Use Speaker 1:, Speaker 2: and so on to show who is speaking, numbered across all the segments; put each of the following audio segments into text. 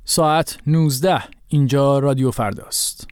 Speaker 1: ساعت 19. اینجا رادیو فرداست.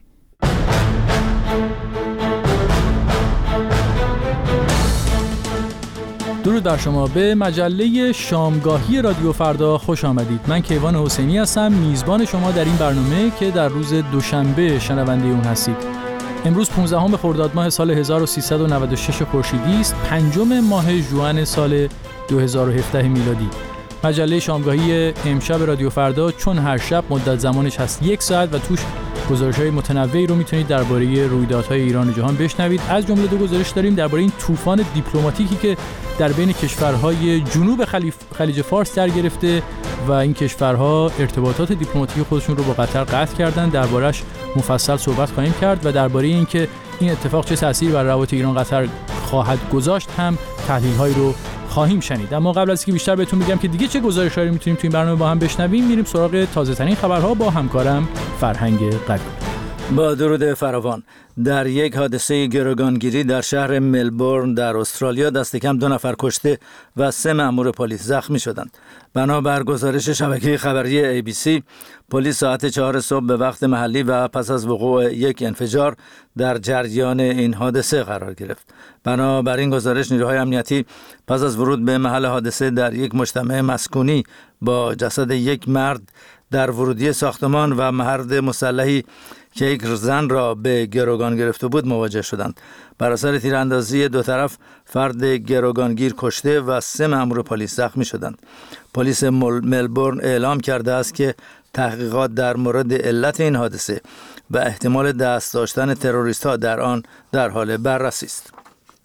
Speaker 1: درود بر شما. به مجله شامگاهی رادیو فردا خوش آمدید. من کیوان حسینی هستم، میزبان شما در این برنامه که در روز دوشنبه شنونده اون هستید. امروز 15 خرداد ماه سال 1396 خورشیدی است، 5 ماه ژوئن سال 2017 میلادی. مجله شامگاهی امشب رادیو فردا چون هر شب مدت زمانش هست 1 ساعت و توش گزارش‌های متنوعی رو میتونید درباره رویدادهای ایران و جهان بشنوید. از جمله 2 گزارش داریم درباره این طوفان دیپلماتیکی که در بین کشورهای جنوب خلیج فارس در گرفته و این کشورها ارتباطات دیپلماتیک خودشون رو با قطر قطع کردن. درباره‌اش مفصل صحبت خواهیم کرد و درباره اینکه این اتفاق چه تأثیری بر روابط ایران قطر خواهد گذاشت هم تحلیل‌هایی رو خواهیم شنید. اما قبل از اینکه بیشتر بهتون بگم که دیگه چه گزارش‌هایی میتونیم تو این برنامه با هم بشنویم، میریم سراغ تازه‌ترین خبرها با همکارم فرهنگ قدیر.
Speaker 2: با درود فراوان. در یک حادثه گروگانگیری در شهر ملبورن در استرالیا دست کم 2 نفر کشته و 3 مأمور پلیس زخمی شدند. بنابر گزارش شبکه خبری ABC، پلیس ساعت 4 صبح به وقت محلی و پس از وقوع یک انفجار در جریان این حادثه قرار گرفت. بنابراین گزارش نیروهای امنیتی پس از ورود به محل حادثه در یک مجتمع مسکونی با جسد یک مرد در ورودی ساختمان و مرد مسلحی که یک زن را به گروگان گرفته بود مواجه شدند. بر اثر تیراندازی 2 طرف فرد گروگانگیر کشته و 3 مأمور پلیس زخمی شدند. پلیس ملبورن اعلام کرده است که تحقیقات در مورد علت این حادثه و احتمال دست داشتن تروریست‌ها در آن در حال بررسی است.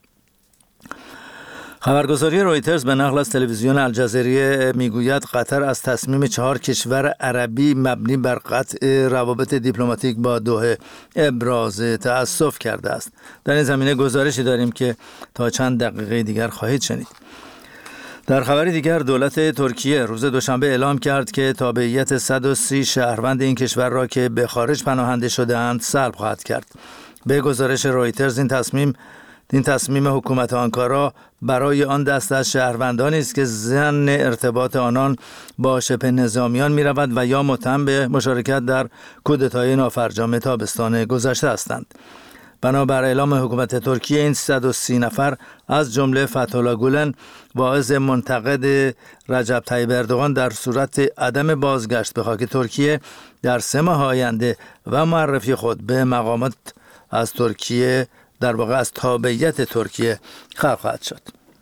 Speaker 2: خبرگزاری رویترز به نقل از تلویزیون الجزیره میگوید قطر از تصمیم 4 کشور عربی مبنی بر قطع روابط دیپلماتیک با دوحه ابراز تأسف کرده است. در این زمینه گزارشی داریم که تا چند دقیقه دیگر خواهید شنید. در خبری دیگر دولت ترکیه روز دوشنبه اعلام کرد که تابعیت 130 شهروند این کشور را که به خارج پناهنده شده‌اند سلب خواهد کرد. به گزارش رویترز این تصمیم حکومت آنکارا برای آن دسته از شهروندانی است که ضمن ارتباط آنان با شبه نظامیان می رود و یا متهم به مشارکت در کودتای نافرجام تابستان گذشته هستند. بنابر اعلام حکومت ترکیه این 130 نفر از جمله فتح‌الله گولن واعظ منتقد رجب طیب اردوغان در صورت عدم بازگشت به خاک ترکیه در 3 ماه آینده و معرفی خود به مقامات از ترکیه در واقع از تابعیت ترکیه خلق خواهد شد.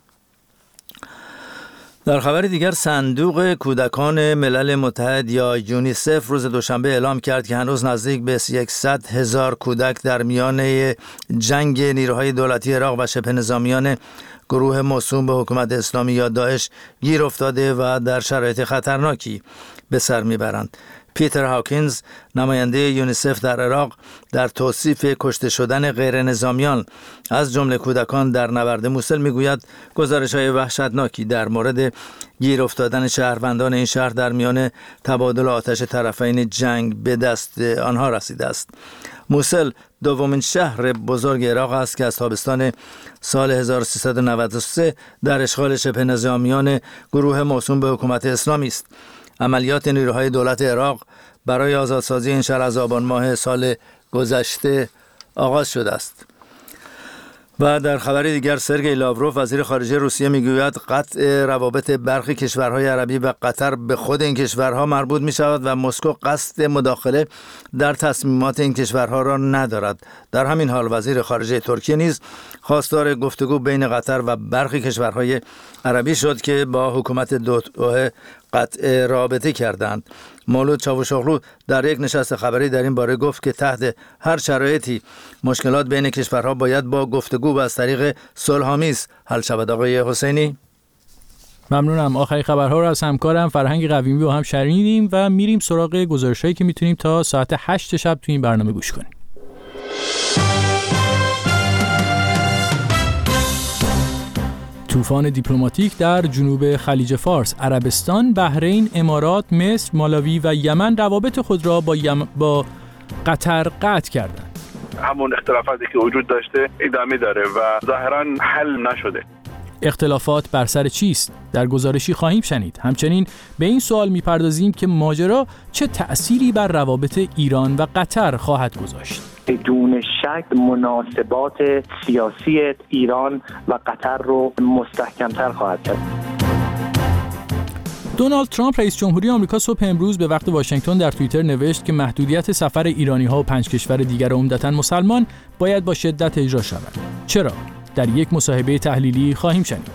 Speaker 2: در خبر دیگر صندوق کودکان ملل متحد یا یونیسف روز دوشنبه اعلام کرد که هنوز نزدیک به 100,000 کودک در میان جنگ نیروهای دولتی عراق و شبه نظامیان گروه موسوم به حکومت اسلامی یا داعش گیر افتاده و در شرایط خطرناکی به سر میبرند. پیتر هاکینز نماینده یونیسف در عراق در توصیف کشته شدن غیر نظامیان از جمله کودکان در نبرد موصل میگوید گزارش‌های وحشتناکی در مورد گیر افتادن شهروندان این شهر در میان تبادل آتش طرفین جنگ به دست آنها رسیده است. موصل دومین شهر بزرگ عراق است که از تابستان سال 1393 در اشغال شبه نظامیان گروه موسوم به حکومت اسلامی است. عملیات نیروهای دولت عراق برای آزادسازی این شهر از آبان ماه سال گذشته آغاز شده است. و در خبر دیگر سرگئی لاوروف وزیر خارجه روسیه میگوید قطع روابط برخی کشورهای عربی و قطر به خود این کشورها مربوط می شود و مسکو قصد مداخله در تصمیمات این کشورها را ندارد. در همین حال وزیر خارجه ترکیه نیز خواستار گفتگو بین قطر و برخی کشورهای عربی شد که با حکومت دوحه قطع رابطه کردند. مولود چاوشاغلو در یک نشست خبری در این باره گفت که تحت هر شرایطی مشکلات بین کشورها باید با گفتگو و از طریق صلح‌آمیز حل شود. آقای حسینی،
Speaker 1: ممنونم. آخرین خبرها رو از همکارم فرهنگ قویمی با هم شنیدیم و میریم سراغ گزارش‌هایی که میتونیم تا ساعت 8 شب تو این برنامه گوش کنیم. طوفان دیپلماتیک در جنوب خلیج فارس، عربستان، بحرین، امارات، مصر، مالاوی و یمن روابط خود را با قطر قطع کردند.
Speaker 3: همون اختلافاتی که وجود داشته ادامه داره و ظاهراً حل نشده.
Speaker 1: اختلافات بر سر چیست؟ در گزارشی خواهیم شنید. همچنین به این سوال میپردازیم که ماجرا چه تأثیری بر روابط ایران و قطر خواهد گذاشت.
Speaker 3: بدون شک مناسبات سیاسی ایران و قطر رو مستحکم‌تر خواهد کرد.
Speaker 1: دونالد ترامپ رئیس جمهوری آمریکا صبح امروز به وقت واشنگتن در توییتر نوشت که محدودیت سفر ایرانی‌ها و 5 کشور دیگر عمدتاً مسلمان باید با شدت اجرا شود. چرا؟ در یک مصاحبه تحلیلی خواهیم شنید.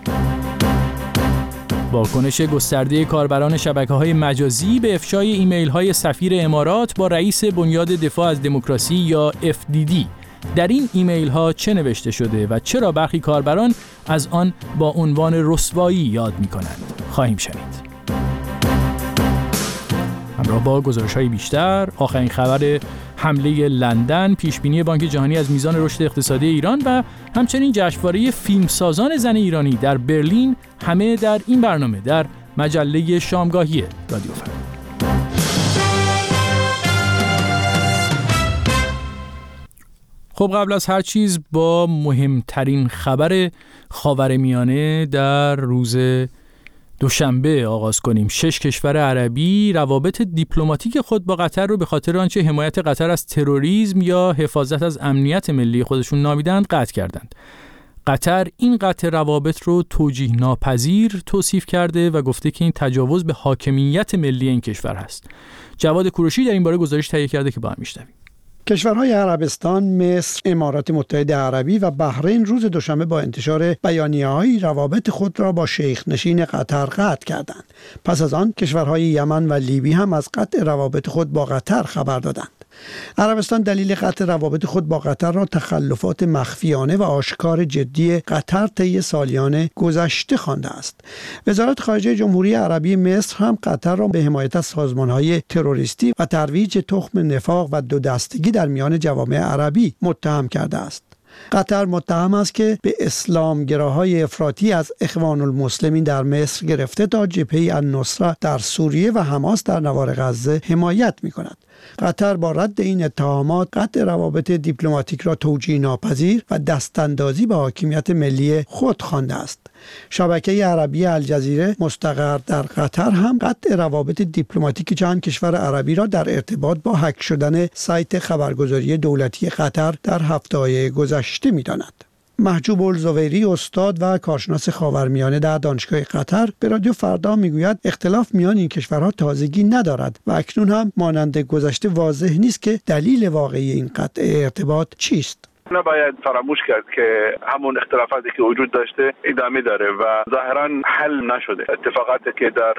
Speaker 1: واکنش گسترده کاربران شبکه‌های مجازی به افشای ایمیل‌های سفیر امارات با رئیس بنیاد دفاع از دموکراسی یا FDD. در این ایمیل‌ها چه نوشته شده و چرا برخی کاربران از آن با عنوان رسوایی یاد می‌کنند؟ خواهیم شنید. همراه با گزارش‌های بیشتر، آخرین خبر حمله لندن، پیشبینی بانک جهانی از میزان رشد اقتصادی ایران و همچنین جشنواره فیلمسازان زن ایرانی در برلین، همه در این برنامه در مجله شامگاهی رادیو فردا. خب قبل از هر چیز با مهمترین خبر خاورمیانه در روز دوشنبه آغاز کنیم. 6 کشور عربی روابط دیپلماتیک خود با قطر رو به خاطر آنچه حمایت قطر از تروریسم یا حفاظت از امنیت ملی خودشون نامیدند قطع کردند. قطر این قطع روابط رو توجیه ناپذیر توصیف کرده و گفته که این تجاوز به حاکمیت ملی این کشور هست. جواد کوروشی در این باره گزارش تهیه کرده که با هم میشنویم.
Speaker 4: کشورهای عربستان، مصر، امارات متحده عربی و بحرین روز دوشنبه با انتشار بیانیه‌های روابط خود را با شیخ نشین قطر قطع کردند. پس از آن کشورهای یمن و لیبی هم از قطع روابط خود با قطر خبر دادند. عربستان دلیل قطع روابط خود با قطر را تخلفات مخفیانه و آشکار جدی قطر طی سالیان گذشته خوانده است. وزارت خارجه جمهوری عربی مصر هم قطر را به حمایت از سازمان‌های تروریستی و ترویج تخم نفاق و دو دستگی در میان جوامع عربی متهم کرده است. قطر متهم است که به اسلامگراهای افراطی از اخوان المسلمین در مصر گرفته تا جبهه النصره در سوریه و حماس در نوار غزه حمایت می‌کند. قطر با رد این اتهامات قطع روابط دیپلماتیک را توجیه ناپذیر و دستاندازی به حاکمیت ملی خود خوانده است. شبکه عربی الجزیره مستقر در قطر هم قطع روابط دیپلماتیک چند کشور عربی را در ارتباط با هک شدن سایت خبرگزاری دولتی قطر در هفته‌های گذشته می‌داند. محجوب الزویری، استاد و کارشناس خاورمیانه در دانشگاه قطر، به رادیو فردا میگوید اختلاف میان این کشورها تازگی ندارد و اکنون هم مانند گذشته واضح نیست که دلیل واقعی این قطع ارتباط چیست.
Speaker 5: نباید فراموش کرد که همون اختلافاتی که وجود داشته ادامه داره و ظاهرا حل نشده. اتفاقاتی که در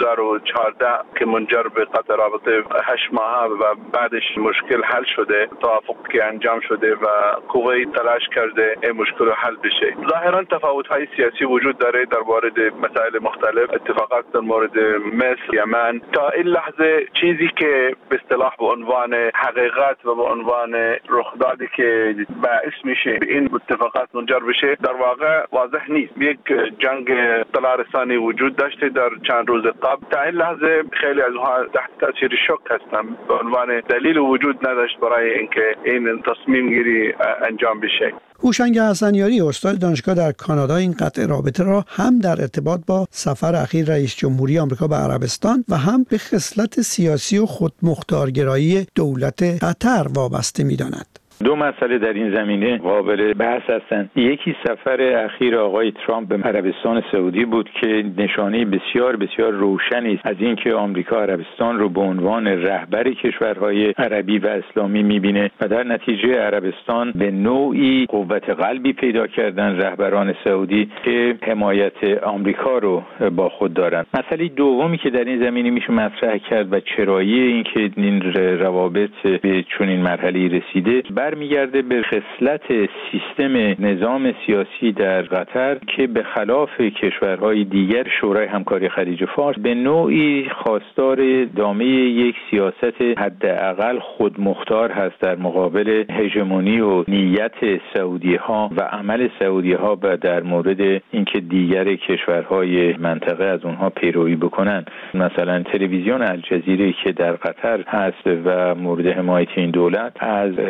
Speaker 5: 2014 که منجر به قطع رابطه 8 ماه و بعدش مشکل حل شده، توافق که انجام شده و کویت تلاش کرده این مشکل رو حل بشه. ظاهرا تفاوت‌های سیاسی وجود داره در مورد مسائل مختلف، اتفاقات در مورد مصر، یمن. تا این لحظه چیزی که به اصطلاح به عنوان حقیقت و به عنوان رخدادی که باعث میشه این اتفاقات منجر بشه در واقع واضح نیست. یک جنگ اطلاع رسانی وجود داشته در چند روز قبل. تا این لحظه خیلی از اونها تحت تاثیر شوک هستن، به عنوان دلیل وجود نداشت برای اینکه این تصمیم گیری انجام بشه.
Speaker 4: هوشنگ حسنیاری، استاد دانشگاه در کانادا، این قطع رابطه را هم در ارتباط با سفر اخیر رئیس جمهوری آمریکا به عربستان و هم به خصلت سیاسی و خودمختارگرایی دولت قطر وابسته می‌داند.
Speaker 6: دو مسئله در این زمینه قابل بحث هستند. یکی سفر اخیر آقای ترامپ به عربستان سعودی بود که نشانه بسیار بسیار روشنی است از اینکه آمریکا عربستان رو به عنوان رهبر کشورهای عربی و اسلامی می‌بینه و در نتیجه عربستان به نوعی قوت قلبی پیدا کردن رهبران سعودی که حمایت آمریکا رو با خود دارند. مسئله دومی که در این زمینه میشه مطرح کرد و چرایی اینکه این روابط به چنین مرحله‌ای رسیده برمیگرده به خصلت سیستم نظام سیاسی در قطر که به خلاف کشورهای دیگر شورای همکاری خلیج فارس به نوعی خواستار ادامه یک سیاست حداقل خودمختار هست در مقابل هژمونی و نیت سعودی ها و عمل سعودی ها و در مورد اینکه دیگر کشورهای منطقه از اونها پیروی بکنن. مثلا تلویزیون الجزیره که در قطر هست و مورد حمایت این دولت از رهبران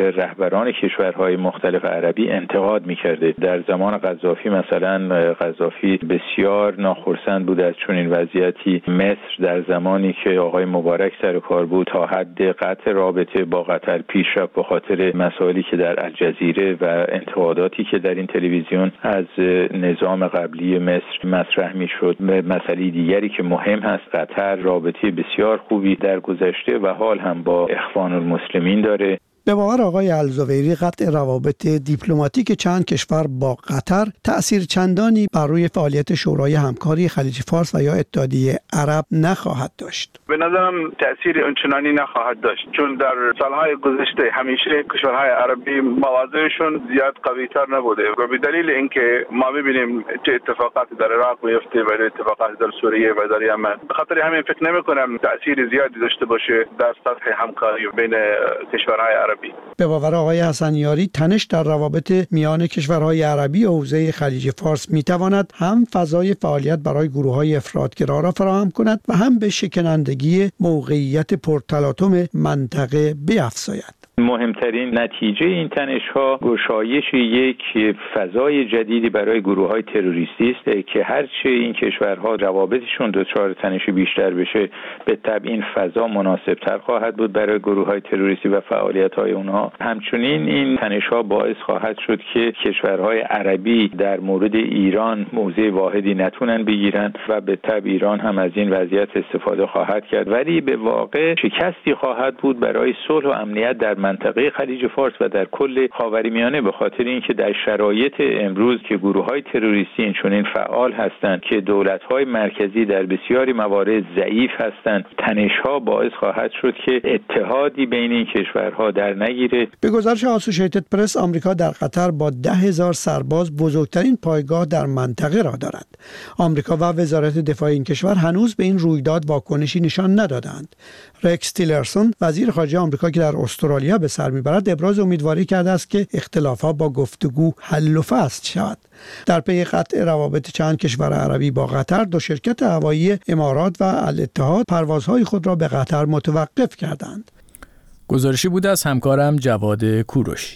Speaker 6: رهبران کشورهای مختلف عربی انتقاد می‌کرده. در زمان قذافی مثلا قذافی بسیار ناخرسند بود از چنین وضعیتی. مصر در زمانی که آقای مبارک سر کار بود تا حد قطع رابطه با قطر پیش رفت به خاطر مسائلی که در الجزیره و انتقاداتی که در این تلویزیون از نظام قبلی مصر مطرح می‌شد. مسئله دیگری که مهم هست، قطر رابطه بسیار خوبی در گذشته و حال هم با اخوان المسلمین داره.
Speaker 4: به باور آقای الزبیری قطع روابط دیپلماتیک چند کشور با قطر تأثیر چندانی بر روی فعالیت شورای همکاری خلیج فارس و یا اتحادیه عرب نخواهد داشت.
Speaker 5: به نظرم تأثیر اونچنانی نخواهد داشت، چون در سالهای گذشته همیشه کشورهای عربی مواضعشون زیاد قوی‌تر نبوده و به دلیل اینکه ما می‌بینیم چه اتفاقاتی در عراق میفته و اتفاقاتی در سوریه و در یمن، به خاطر همین فکر نمی‌کنم تأثیر زیادی داشته باشه در سطح همکاری بین کشورهای عربی.
Speaker 4: به باور آقای حسنیاری تنش در روابط میان کشورهای عربی و حوزه خلیج فارس میتواند هم فضای فعالیت برای گروه‌های افراطگرا را فراهم کند و هم به شکنندگی موقعیت پرتلاطم منطقه بیفزاید.
Speaker 6: مهمترین نتیجه این تنش‌ها گشایش یک فضای جدیدی برای گروه‌های تروریستی است که هرچه این کشورها روابطشون دچار تنش بیشتر بشه، به طبع این فضا مناسب‌تر خواهد بود برای گروه‌های تروریستی و فعالیت‌های اونها. همچنین این تنش‌ها باعث خواهد شد که کشورهای عربی در مورد ایران موضع واحدی نتونن بگیرن و به طبع ایران هم از این وضعیت استفاده خواهد کرد، ولی به واقع شکستی خواهد بود برای صلح و امنیت در منطقه خلیج فارس و در کل خاورمیانه، به خاطر اینکه در شرایط امروز که گروه‌های تروریستی اینچنین فعال هستند که دولت‌های مرکزی در بسیاری موارد ضعیف هستند، تنش‌ها باعث خواهد شد که اتحادی بین این کشورها در نگیره.
Speaker 4: به گزارش آسوشیتد پرس، آمریکا در قطر با 10,000 سرباز بزرگترین پایگاه در منطقه را دارد. آمریکا و وزارت دفاع این کشور هنوز به این رویداد واکنشی نشان ندادند. رکس تیلرسون، وزیر خارجه آمریکا که در استرالیا به سر میبرد، ابراز امیدواری کرده است که اختلافات با گفتگو حل و فصل شود. در پی قطع روابط چند کشور عربی با قطر، دو شرکت هوایی امارات و الاتحاد پروازهای خود را به قطر متوقف کردند.
Speaker 1: گزارشی بود از همکارم جواد کوروشی.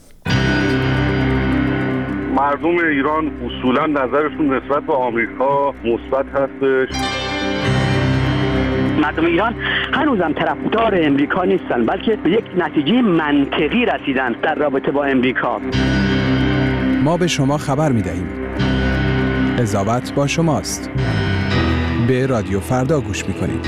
Speaker 5: مردم ایران اصولا نظرشون نسبت به آمریکا مثبت هستش.
Speaker 7: مردم ایران هنوزم طرفدار امریکا نیستن، بلکه به یک نتیجه منطقی رسیدن در رابطه با امریکا.
Speaker 8: ما به شما خبر می‌دهیم. قضاوت با شماست. به رادیو فردا گوش می‌کنید.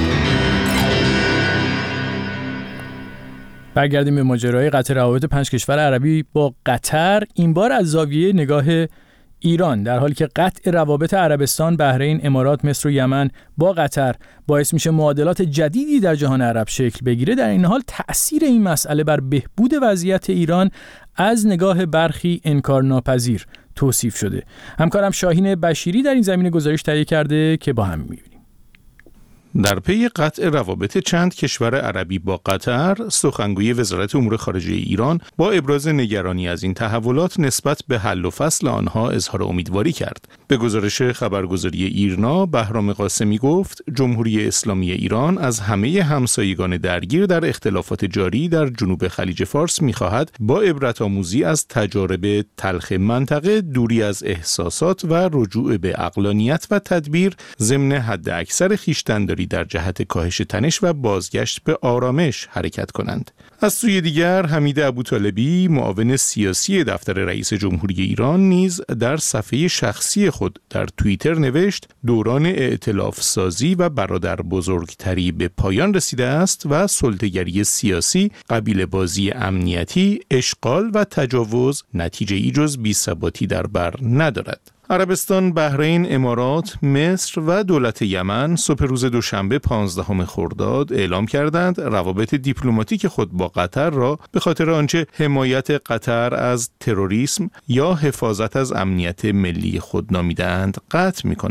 Speaker 1: برگردیم به ماجرای قطع روابط 5 کشور عربی با قطر، این بار از زاویه نگاه ایران، در حالی که قطع روابط عربستان، بحرین، امارات، مصر و یمن با قطر باعث میشه معادلات جدیدی در جهان عرب شکل بگیره. در این حال تأثیر این مسئله بر بهبود وضعیت ایران از نگاه برخی انکارناپذیر توصیف شده. همکارم شاهین بشیری در این زمینه گزارش تهیه کرده که با هم می‌بینیم.
Speaker 9: در پی قطع روابط چند کشور عربی با قطر، سخنگوی وزارت امور خارجه ایران با ابراز نگرانی از این تحولات نسبت به حل و فصل آنها اظهار امیدواری کرد. به گزارش خبرگزاری ایرنا، بهرام قاسمی گفت جمهوری اسلامی ایران از همه همسایگان درگیر در اختلافات جاری در جنوب خلیج فارس می‌خواهد با عبرت‌آموزی از تجارب تلخ منطقه، دوری از احساسات و رجوع به عقلانیت و تدبیر ضمن حداکثر خویشتن‌داری در جهت کاهش تنش و بازگشت به آرامش حرکت کنند. از سوی دیگر حمید ابوطالبی، معاون سیاسی دفتر رئیس جمهوری ایران، نیز در صفحه شخصی خود در توییتر نوشت دوران ائتلاف سازی و برادر بزرگتری به پایان رسیده است و سلطه‌گری سیاسی، قبیله بازی امنیتی، اشغال و تجاوز نتیجه‌ای جز بی‌ثباتی در بر ندارد. عربستان، بحرین، امارات، مصر و دولت یمن صبح روز دوشنبه 15 خرداد اعلام کردند روابط دیپلماتیک خود با قطر را به خاطر آنچه حمایت قطر از تروریسم یا حفاظت از امنیت ملی خود نامیدند قطع می‌کنند.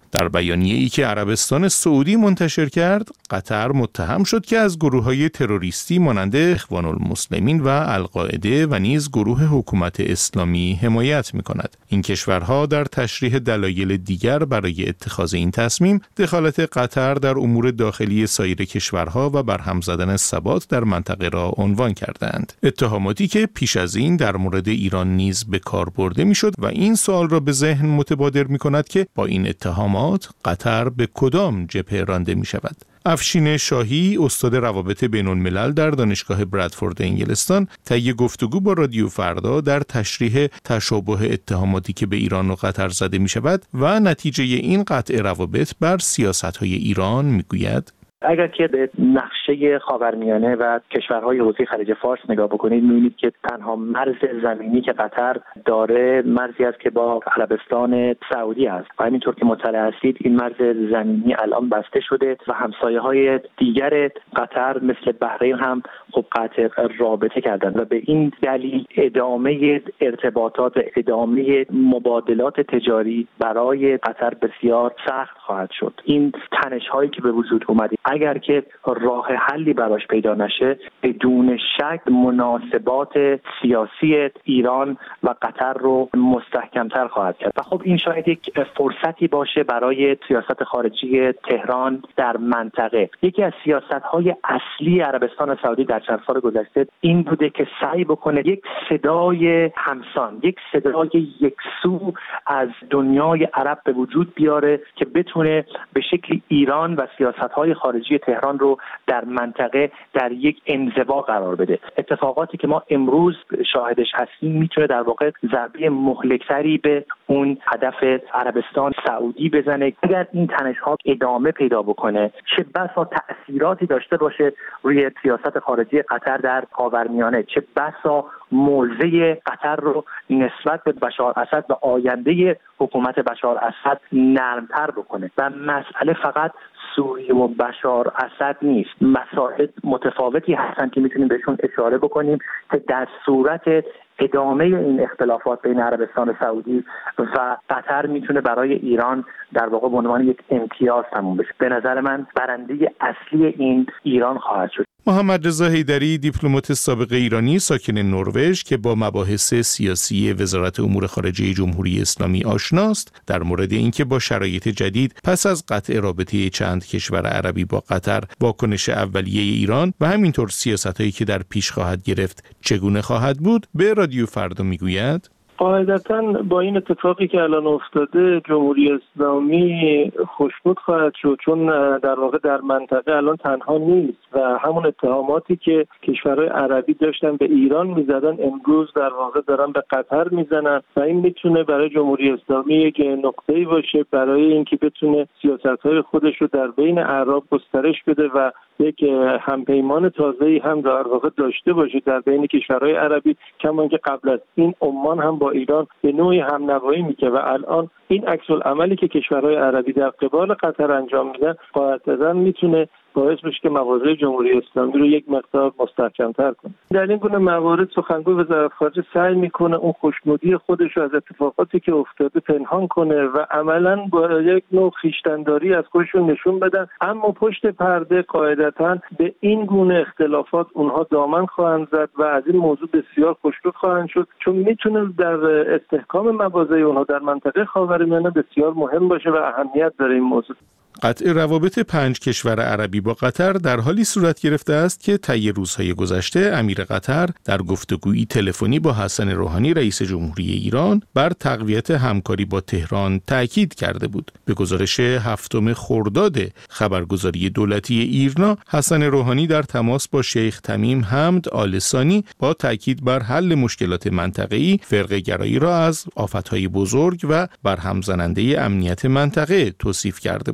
Speaker 9: در بیانیه‌ای که عربستان سعودی منتشر کرد، قطر متهم شد که از گروه‌های تروریستی مانند اخوان المسلمین و القاعده و نیز گروه حکومت اسلامی حمایت می‌کند. این کشورها در تشریح دلایل دیگر برای اتخاذ این تصمیم، دخالت قطر در امور داخلی سایر کشورها و برهم زدن ثبات در منطقه را عنوان کردند. اتهاماتی که پیش از این در مورد ایران نیز به کار برده می‌شد و این سوال را به ذهن متبادر می‌کند که با این اتهامات قطر به کدام جبهه رانده می شود؟ افشین شاهی، استاد روابط بین الملل در دانشگاه برادفورد انگلستان، طی گفتگو با رادیو فردا در تشریح تشابه اتهاماتی که به ایران و قطر زده می شود و نتیجه این قطع روابط بر سیاست‌های ایران می گوید:
Speaker 3: اگر که به نقشه خاورمیانه و کشورهای حوزه خلیج فارس نگاه بکنید، می‌بینید که تنها مرز زمینی که قطر داره مرزی است که با عربستان سعودی است و همینطور که مطلع هستید این مرز زمینی الان بسته شده و همسایه‌های دیگر قطر مثل بحرین هم خب قطع رابطه کردند و به این دلیل ادامه ارتباطات، ادامه مبادلات تجاری برای قطر بسیار سخت خواهد شد. این تنش‌هایی که به وجود اومد اگر که راه حلی براش پیدا نشه، بدون شک مناسبات سیاسی ایران و قطر رو مستحکمتر خواهد کرد و خب این شاید یک فرصتی باشه برای سیاست خارجی تهران در منطقه. یکی از سیاست‌های اصلی عربستان سعودی در چند سال گذشته این بوده که سعی بکنه یک صدای همسان، یک صدای یکسو از دنیای عرب به وجود بیاره که بتونه به شکلی ایران و سیاست‌های خارجی تهران رو در منطقه در یک انزوا قرار بده. اتفاقاتی که ما امروز شاهدش هستیم میتونه در واقع ضربه مهلک‌تری به اون هدف عربستان سعودی بزنه. اگر این تنش‌ها ادامه پیدا بکنه، چه بسا تأثیراتی داشته باشه روی سیاست خارجی قطر در خاورمیانه، چه بسا موضع قطر رو نسبت به بشار اسد و آینده حکومت بشار اسد نرمتر بکنه. و مسئله فقط سوریه و بشار اسد نیست، مسائل متفاوتی هستن که میتونیم بهشون اشاره بکنیم که در صورت ادامه این اختلافات بین عربستان سعودی و قطر میتونه برای ایران در واقع به عنوان یک امتیاز تموم بشه. به نظر من برنده اصلی این ایران خواهد شد.
Speaker 9: محمد رضا حیدری، دیپلمات سابق ایرانی ساکن نروژ که با مباحث سیاسی وزارت امور خارجه جمهوری اسلامی آشناست، در مورد اینکه با شرایط جدید پس از قطع رابطه چند کشور عربی با قطر، واکنش اولیه ایران و همینطور سیاستایی که در پیش خواهد گرفت چگونه خواهد بود، به رادیو فردا میگوید:
Speaker 10: قاعدتاً با این اتفاقی که الان افتاده جمهوری اسلامی خوشنود خواهد شد، چون در واقع در منطقه الان تنها نیست و همون اتهاماتی که کشورهای عربی داشتن به ایران میزدن امروز در واقع دارن به قطر میزنن و این میتونه برای جمهوری اسلامی یک نقطه‌ای باشه برای اینکه بتونه سیاست‌های خودش رو در بین اعراب گسترش بده و یک همپیمان تازه‌ای هم در واقع داشته باشه در بین کشورهای عربی، کما اینکه قبل از این عمان هم با ایران به نوعی همنوایی میکنه و الان این عکس العملی که کشورهای عربی در قبال قطر انجام میدن قاعدتاً میتونه باعث بشه که مواضع جمهوری اسلامی رو یک مقدار مستحکم‌تر کنه. در این گونه موارد سخنگوی وزارت خارجه سعی میکنه اون خوشنودی خودش رو از اتفاقاتی که افتاده پنهان کنه و عملاً با یک نوع خویشتن‌داری از خودشون نشون بدن، اما پشت پرده قاعدتاً به این گونه اختلافات اونها دامن خواهند زد و از این موضوع بسیار خوشنود خواهند شد، چون میتونه در استحکام مواضع اونها در منطقه خاورمیانه بسیار مهم باشه و اهمیت داره این موضوع.
Speaker 9: قطع روابط 5 کشور عربی با قطر در حالی صورت گرفته است که طی روزهای گذشته امیر قطر در گفتگویی تلفنی با حسن روحانی رئیس جمهوری ایران بر تقویت همکاری با تهران تأکید کرده بود. به گزارش 7 خرداد خبرگزاری دولتی ایرنا، حسن روحانی در تماس با شیخ تمیم حمد آل ثانی با تأکید بر حل مشکلات منطقه‌ای، فرقه‌گرایی را از آفت‌های بزرگ و برهم زننده امنیت منطقه توصیف کرده بود.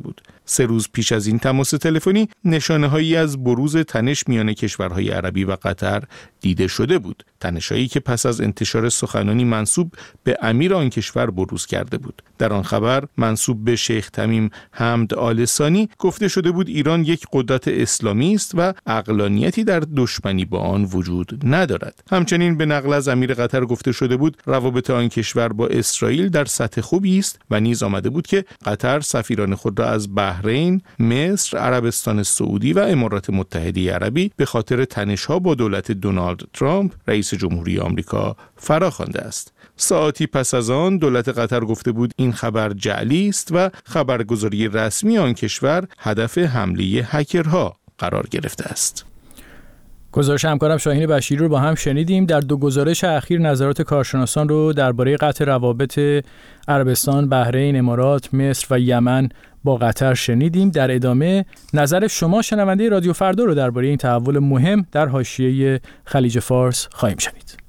Speaker 9: 3 روز پیش از این تماس تلفنی نشانه‌هایی از بروز تنش میان کشورهای عربی و قطر دیده شده بود. تنش‌هایی که پس از انتشار سخنانی منسوب به امیر آن کشور بروز کرده بود. در آن خبر منسوب به شیخ تمیم حمد آل ثانی گفته شده بود ایران یک قدرت اسلامی است و عقلانیتی در دشمنی با آن وجود ندارد. همچنین به نقل از امیر قطر گفته شده بود روابط آن کشور با اسرائیل در سطح خوبی است و نیز آمده بود که قطر سفیران خود را از بحرین، مصر، عربستان سعودی و امارات متحده عربی به خاطر تنش‌ها با دولت دونالد ترامپ رئیس جمهوری آمریکا فراخوانده است. ساعتی پس از آن دولت قطر گفته بود این خبر جعلی است و خبرگزاری رسمی آن کشور هدف حمله هکرها قرار گرفته است.
Speaker 1: گزارش همکارم شاهین بشیری رو با هم شنیدیم. در 2 گزارش اخیر نظرات کارشناسان رو درباره قطع روابط عربستان، بحرین، امارات، مصر و یمن با قطر شنیدیم. در ادامه نظر شما شنونده رادیو فردا رو درباره این تحول مهم در حاشیه خلیج فارس خواهیم شنید.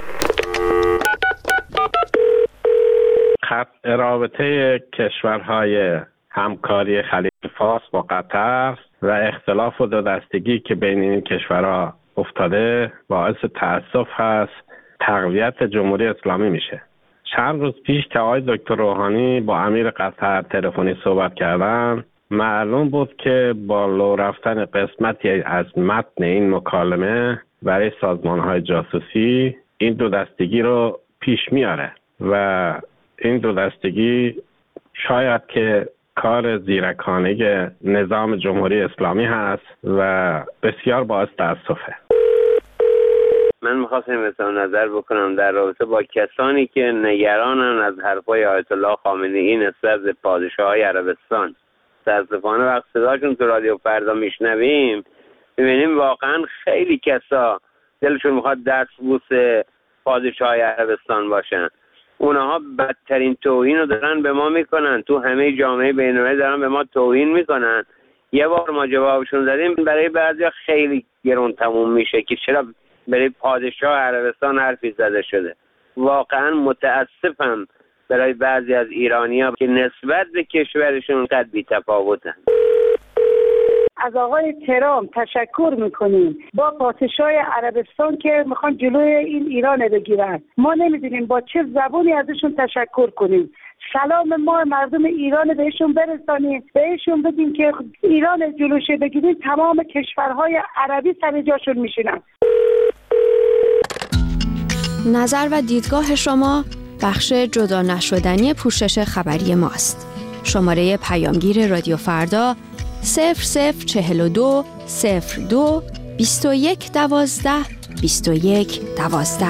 Speaker 11: قطع رابطه کشورهای همکاری خلیج فارس با قطر و اختلاف و دودستگی که بین این کشورها افتاده باعث تأسف هست تقویت جمهوری اسلامی میشه. چند روز پیش که آقای دکتر روحانی با امیر قطر تلفنی صحبت کردن، معلوم بود که با لو رفتن قسمتی از متن این مکالمه برای سازمان‌های جاسوسی این دودستگی رو پیش میاره و این دودستگی شاید که کار زیرکانه نظام جمهوری اسلامی هست و بسیار باعث تأسفه.
Speaker 12: من می‌خواستم اظهار نظر بکنم در رابطه با کسانی که نگرانن از حرفای آیت الله خامنه‌ای نسبت به پادشاه‌های عربستان. متأسفانه وقت صداشون تو رادیو فردا میشنویم می‌بینیم واقعا خیلی کسا دلشون می‌خواد دستبوس پادشاه‌های عربستان باشن. اونها بدترین توهین رو دارن به ما میکنن، تو همه جامعه بین‌المللی دارن به ما توهین میکنن. یه بار ما جوابشون دادیم، برای بعضیا خیلی گران تموم میشه که چرا برای پادشاه عربستان حرفی زده شده. واقعا متاسفم برای بعضی از ایرانی‌ها که نسبت به کشورشون قد بی‌تفاوتن.
Speaker 13: از آقای ترامپ تشکر میکنیم با پادشاه عربستان که میخوان جلوی این ایران بگیرن. ما نمیدونیم با چه زبانی ازشون تشکر کنیم. سلام ما مردم ایران بهشون برسانیم، بهشون بگیم که ایران جلوش بگیریم تمام کشورهای عربی سر جاشون میشینن.
Speaker 14: نظر و دیدگاه شما بخش جدا نشدنی پوشش خبری ماست. شماره پیامگیر رادیو فردا 0042 02 21 12 21 12.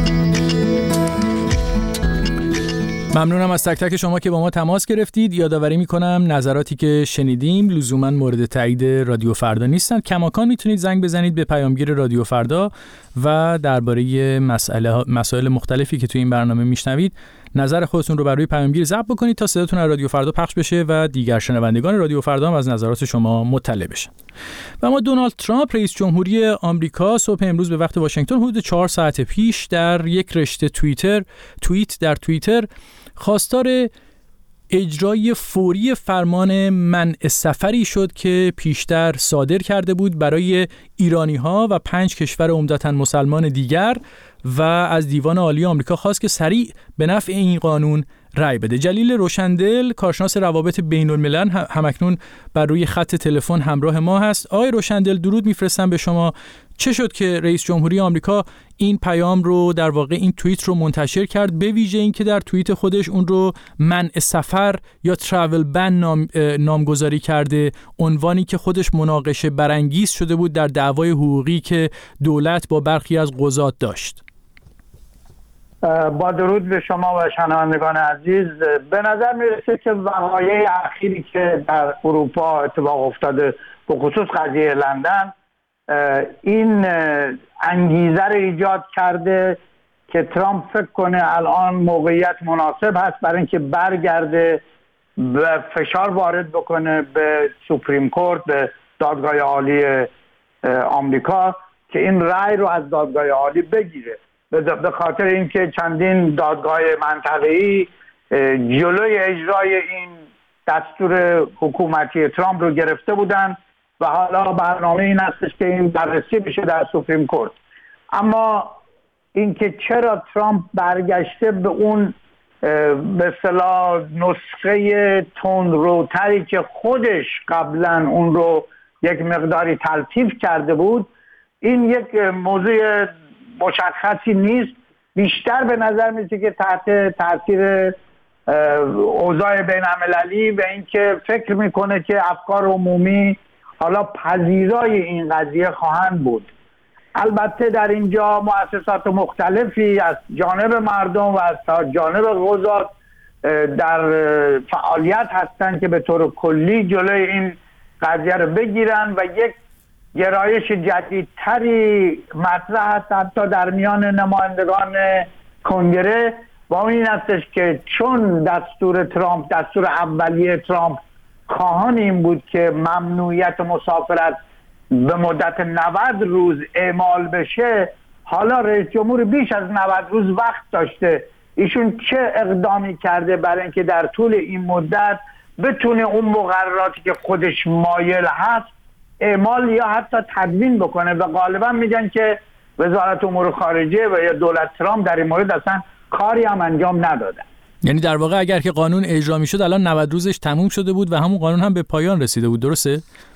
Speaker 1: ممنونم از تک تک شما که با ما تماس گرفتید. یادآوری میکنم نظراتی که شنیدیم لزوما مورد تایید رادیو فردا نیستن. کماکان میتونید زنگ بزنید به پیامگیر رادیو فردا و درباره مسائل مختلفی که توی این برنامه میشنوید نظر خودتون رو بر روی پیامگیر ضبط بکنید تا صداتون از رادیو فردا پخش بشه و دیگر شنوندگان رادیو فردا هم از نظرات شما مطلع بشن. و اما دونالد ترامپ رئیس جمهوری آمریکا صبح امروز به وقت واشنگتن حدود 4 ساعت پیش در یک رشته توییت در توییتر خواستار اجرای فوری فرمان منع سفری شد که پیشتر صادر کرده بود برای ایرانی‌ها و 5 کشور عمدتاً مسلمان دیگر و از دیوان عالی آمریکا خواست که سریع به نفع این قانون رأی بده. جلیل روشندل کارشناس روابط بین‌الملل همکنون بر روی خط تلفن همراه ما هست. آقای روشندل درود میفرستم به شما. چه شد که رئیس جمهوری آمریکا این پیام رو در واقع این توییت رو منتشر کرد، به ویژه این که در توییت خودش اون رو منع سفر یا ترافل بن نامگذاری کرده، عنوانی که خودش مناقشه برانگیز شده بود در دعوای حقوقی که دولت با برخی از قضات داشت؟
Speaker 15: با درود به شما و شنوندگان عزیز، به نظر میرسه که وقایع اخیری که در اروپا اتفاق افتاده به خصوص قضیه لندن این انگیزه رو ایجاد کرده که ترامپ فکر کنه الان موقعیت مناسب هست برای اینکه برگرده و فشار وارد بکنه به سوپریم کورت، به دادگاه عالی آمریکا که این رأی رو از دادگاه عالی بگیره، به خاطر اینکه چندین دادگاه منطقه‌ای جلوی اجرای این دستور حکومتی ترامپ رو گرفته بودن و حالا برنامه این هستش که این بررسی بشه در سوپریم کورت. اما اینکه چرا ترامپ برگشته به اون به اصطلاح نسخه تندروتری که خودش قبلا اون رو یک مقداری تلطیف کرده بود، این یک موضوع مشخصی نیست. بیشتر به نظر میاد که تحت تاثیر اوضاع بین المللی و اینکه فکر میکنه که افکار عمومی حالا پذیرای این قضیه خواهند بود. البته در اینجا مؤسسات مختلفی از جانب مردم و از جانب قضات در فعالیت هستند که به طور کلی جلوی این قضیه رو بگیرن و یک گرایش جدیدتری مطرح هست حتی در میان نمایندگان کنگره و این هستش که چون دستور ترامپ، دستور اولیه ترامپ خواهان این بود که ممنوعیت مسافرت به مدت 90 روز اعمال بشه، حالا رئیس جمهور بیش از 90 روز وقت داشته. ایشون چه اقدامی کرده برای اینکه در طول این مدت بتونه اون مقرراتی که خودش مایل هست اعمال یا حتی تدوین بکنه و غالبا میگن که وزارت امور خارجه و یا دولت ترامپ در این مورد اصلا کاری هم انجام ندادن.
Speaker 1: یعنی در واقع اگر که قانون اجرا میشد الان 90 روزش تموم شده بود و همون قانون هم به پایان رسیده بود، درسته؟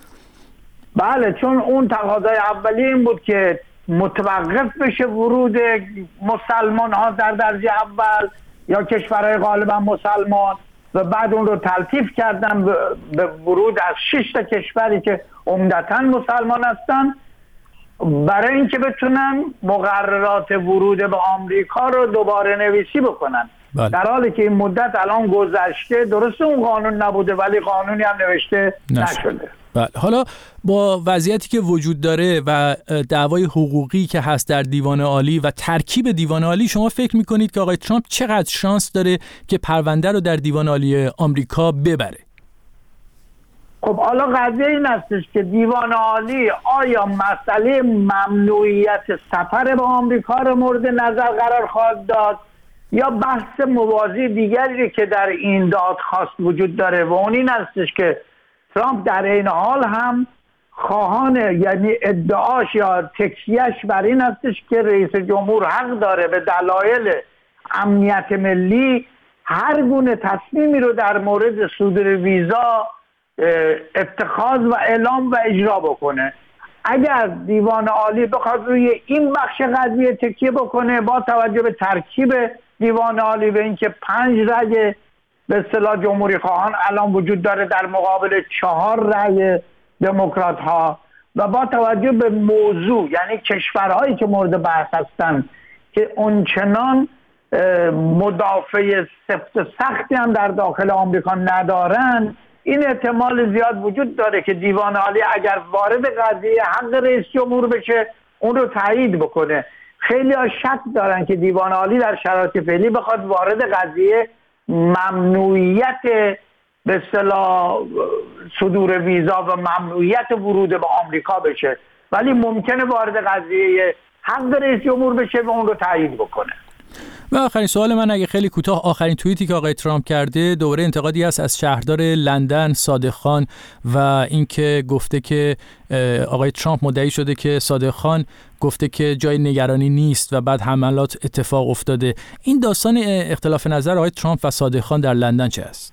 Speaker 15: بله، چون اون تقاضای اولی این بود که متوقف بشه ورود مسلمان ها در درجه اول یا کشورهای غالبا مسلمان و بعد اون رو تلطیف کردن به ورود از 6 تا کشوری که عمدتاً مسلمان هستن برای اینکه بتونن مقررات ورود به آمریکا رو دوباره نویسی بکنن. بله. در حالی که این مدت الان گذشته، درسته اون قانون نبوده ولی قانونی هم نوشته نشده.
Speaker 1: بله. حالا با وضعیتی که وجود داره و دعوای حقوقی که هست در دیوان عالی و ترکیب دیوان عالی، شما فکر میکنید که آقای ترامپ چقدر شانس داره که پرونده رو در دیوان عالی آمریکا ببره؟
Speaker 15: خب حالا قضیه این هستش که دیوان عالی آیا مسئله ممنوعیت سفر به آمریکا رو مورد نظر قرار خواهد داد یا بحث موازی دیگری که در این دادخواست وجود داره و اون این هستش که ترامپ در این حال هم خواهان، یعنی ادعاش یا تکیهش بر این هستش که رئیس جمهور حق داره به دلایل امنیت ملی هر گونه تصمیمی رو در مورد صدور ویزا اتخاذ و اعلام و اجرا بکنه. اگر دیوان عالی بخواد روی این بخش قضیه تکیه بکنه با توجه به ترکیب دیوان عالی و اینکه 5 رأی به اصطلاح جمهوری خواهان الان وجود داره در مقابل 4 رأی دموکرات ها و با توجه به موضوع، یعنی کشورهایی که مورد بحث هستن که اونچنان مدافع سفت و سختی هم در داخل آمریکا ندارن، این احتمال زیاد وجود داره که دیوان عالی اگر وارد قضیه حق رئیس جمهور بشه اون رو تایید بکنه. خیلی ها شک دارن که دیوان عالی در شرایط فعلی بخواد وارد قضیه ممنوعیت به اصطلاح صدور ویزا و ممنوعیت ورود به آمریکا بشه، ولی ممکنه وارد قضیه حق رئیس جمهور بشه و اون رو تایید بکنه.
Speaker 1: و آخرین سوال من اگه خیلی کوتاه، آخرین توییتی که آقای ترامپ کرده دوباره انتقادی است از شهردار لندن صادق خان و اینکه گفته که آقای ترامپ مدعی شده که صادق خان گفته که جای نگرانی نیست و بعد حملات اتفاق افتاده. این داستان اختلاف نظر آقای ترامپ و صادق خان در لندن چه است؟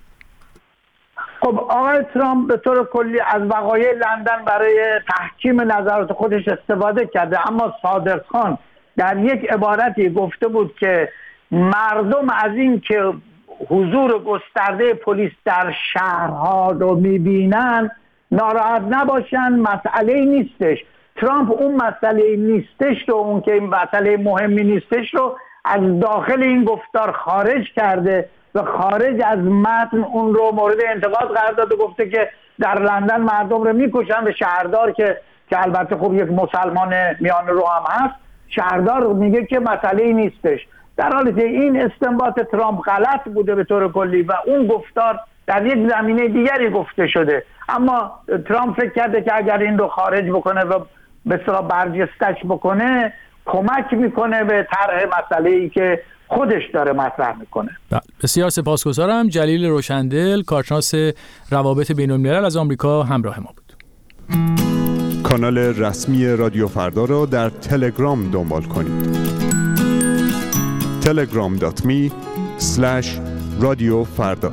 Speaker 15: خب آقای ترامپ به طور کلی از وقایع لندن برای تحکیم نظرات خودش استفاده کرده، اما صادق خان در یک عبارتی گفته بود که مردم از این که حضور گسترده پلیس در شهرها رو میبینن ناراحت نباشن، مسئله نیستش. ترامپ اون مسئله نیستش رو، اون که این مسئله مهمی نیستش رو از داخل این گفتار خارج کرده و خارج از متن اون رو مورد انتقاد قرار داده. گفته که در لندن مردم رو میکشن، به شهردار که البته خب یک مسلمان میان رو هم هست، شهردار میگه که مسئله نیستش، در حالی که این استنباط ترامپ غلط بوده به طور کلی و اون گفتار در یک زمینه دیگری گفته شده. اما ترامپ فکر کرده که اگر این رو خارج بکنه و به اصطلاح برجستش بکنه کمک میکنه به طرح مسئله‌ای که خودش داره مطرح میکنه.
Speaker 1: بسیار سپاسگزارم. جلیل روشندل، کارشناس روابط بین‌الملل از آمریکا همراه ما بود.
Speaker 16: کانال رسمی رادیو فردا را در تلگرام دنبال کنید. telegram.me/رادیوفردا.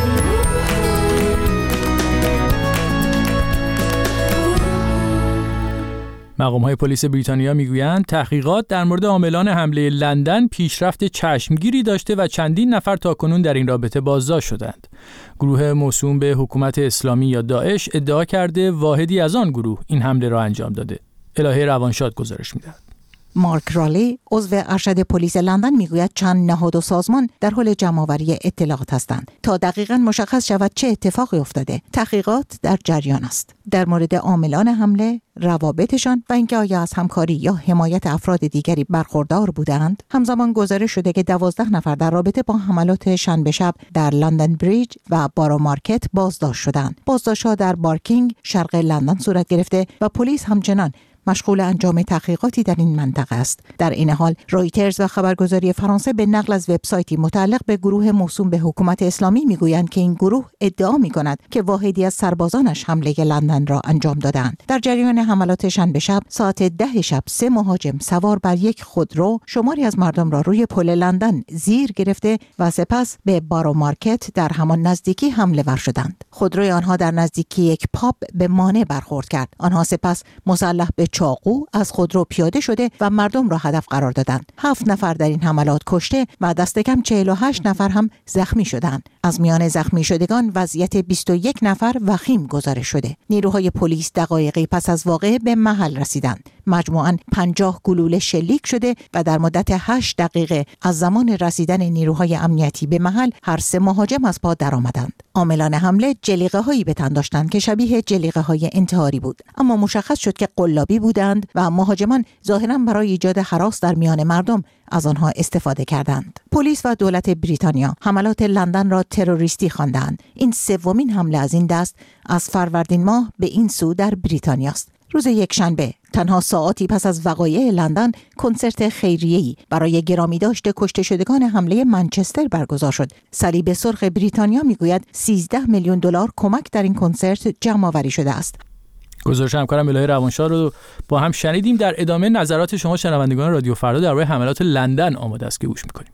Speaker 1: مقام‌های پلیس بریتانیا میگویند تحقیقات در مورد عاملان حمله لندن پیشرفت چشمگیری داشته و چندین نفر تاکنون در این رابطه بازداشت شدند. گروه موسوم به حکومت اسلامی یا داعش ادعا کرده واحدی از آن گروه این حمله را انجام داده. الهه روانشاد گزارش می‌دهد.
Speaker 17: مارک رالی، عضو ارشد پلیس لندن، میگوید چند نهاد و سازمان در حال جمع‌آوری اطلاعات هستند تا دقیقاً مشخص شود چه اتفاقی افتاده. تحقیقات در جریان است در مورد عاملان حمله، روابطشان و اینکه آیا از همکاری یا حمایت افراد دیگری برخوردار بودند. همزمان گزارش شده که 12 نفر در رابطه با حملات شنبه شب در لندن بریج و بارو مارکت بازداشت شدند. بازداشت‌ها در بارکینگ، شرق لندن صورت گرفته و پلیس همچنان مشغول انجام تحقیقاتی در این منطقه است. در این حال رایترز و خبرگزاری فرانسه به نقل از وبسایتی متعلق به گروه موسوم به حکومت اسلامی میگویند که این گروه ادعا میکند که واحدی از سربازانش حمله لندن را انجام دادند. در جریان حملات شنبه شب ساعت 10 شب 3 مهاجم سوار بر یک خودرو شماری از مردم را روی پل لندن زیر گرفته و سپس به بارو مارکت در همان نزدیکی حمله ور شدند. خودروی آنها در نزدیکی یک پاب به مانع برخورد کرد. آنها سپس مسلح به چاقو از خودرو پیاده شده و مردم را هدف قرار دادند. 7 نفر در این حملات کشته و دست کم 48 نفر هم زخمی شدند. از میان زخمی شدگان وضعیت 21 نفر وخیم گزارش شده. نیروهای پلیس دقایقی پس از واقعه به محل رسیدند. مجموعاً 50 گلوله شلیک شده و در مدت 8 دقیقه از زمان رسیدن نیروهای امنیتی به محل هر 3 مهاجم از پا درآمدند. عاملان حمله جلیقه‌هایی به تن داشتند که شبیه جلیقه‌های انتحاری بود، اما مشخص شد که قلابی بودند و مهاجمان ظاهراً برای ایجاد هراس در میان مردم از آنها استفاده کردند. پلیس و دولت بریتانیا حملات لندن را تروریستی خواندند. این 3مین حمله از این دست از فروردین ماه به این سو در بریتانیا است. روز یکشنبه تنها ساعاتی پس از وقایع لندن کنسرت خیریه‌ای برای گرامی داشته کشته شدگان حمله منچستر برگزار شد. صلیب سرخ بریتانیا میگوید 13 میلیون دلار کمک در این کنسرت جمع آوری شده است.
Speaker 1: گزارش همکارم الهه روانشاد رو با هم شنیدیم. در ادامه نظرات شما شنوندگان رادیو فردا درباره حملات لندن آماده است که گوش می‌کنیم.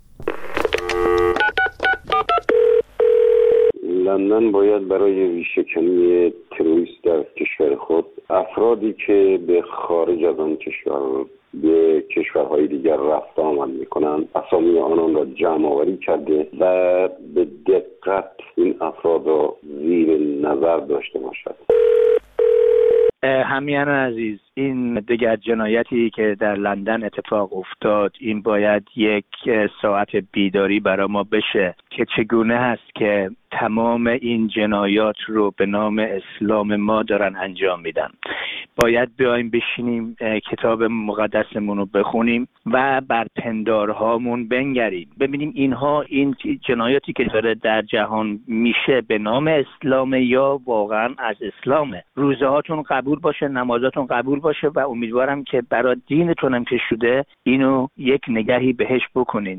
Speaker 18: لندن باید برای ریشه‌کنی تروریست در کشور خود افرادی که به خارج از آن کشور به کشورهای دیگر رفت آمد میکنند اسامی آنان را جمع آوری کرده و به دقت این افراد را زیر نظر داشته باشد.
Speaker 19: همیهنان عزیز، این دیگر جنایتی که در لندن اتفاق افتاد این باید یک ساعت بیداری برای ما بشه که چگونه هست که تمام این جنایات رو به نام اسلام ما دارن انجام میدن. باید بیایم بشینیم کتاب مقدسمون رو بخونیم و بر پندارهامون بنگریم ببینیم اینها این جنایاتی که داره در جهان میشه به نام اسلام یا واقعا از اسلامه. روزه هاتون قبول باشه، نمازاتون قبول باشه و امیدوارم که برای دینتون هم که شده اینو یک نگاهی بهش بکنین.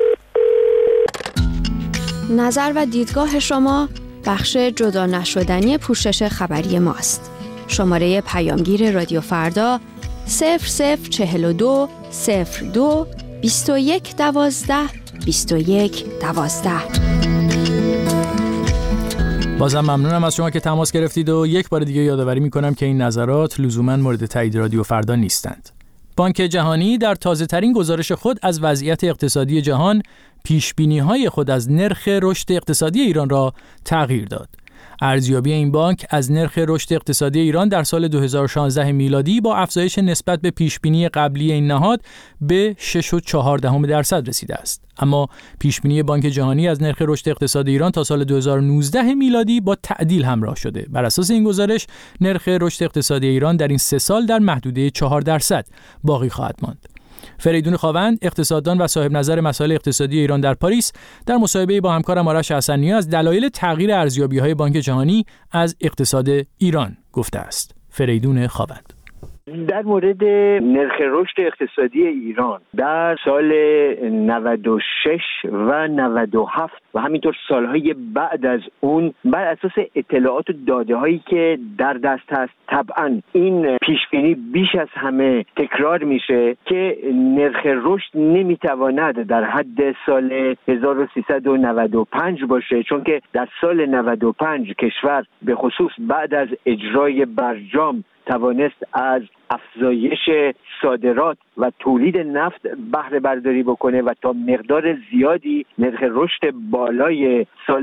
Speaker 14: نظر و دیدگاه شما بخش جدا نشدنی پوشش خبری ماست. شماره پیامگیر رادیو فردا 0042 02 21 12 21 12.
Speaker 1: بازم ممنونم از شما که تماس گرفتید و یک بار دیگه یادآوری میکنم که این نظرات لزوماً مورد تایید رادیو فردا نیستند. بانک جهانی در تازه‌ترین گزارش خود از وضعیت اقتصادی جهان پیشبینی‌های خود از نرخ رشد اقتصادی ایران را تغییر داد. ارزیابی این بانک از نرخ رشد اقتصادی ایران در سال 2016 میلادی با افزایش نسبت به پیشبینی قبلی این نهاد به 6.4% رسیده است. اما پیشبینی بانک جهانی از نرخ رشد اقتصادی ایران تا سال 2019 میلادی با تعدیل همراه شده. بر اساس این گزارش نرخ رشد اقتصادی ایران در این 3 سال در محدوده 4% باقی خواهد ماند. فریدون خاوند، اقتصاددان و صاحب نظر مسائل اقتصادی ایران در پاریس، در مصاحبه با همکارم آرش حسنی از دلایل تغییر ارزیابی‌های بانک جهانی از اقتصاد ایران گفته است. فریدون خاوند:
Speaker 7: در مورد نرخ رشد اقتصادی ایران در سال 96 و 97 و همینطور سالهای بعد از اون، بر اساس اطلاعات و داده هایی که در دست هست، طبعا این پیشبینی بیش از همه تکرار میشه که نرخ رشد نمیتواند در حد سال 1395 باشه، چون که در سال 95 کشور به خصوص بعد از اجرای برجام توانست از افزایش صادرات و تولید نفت بهره برداری بکنه و تا مقدار زیادی نرخ رشد بالای سال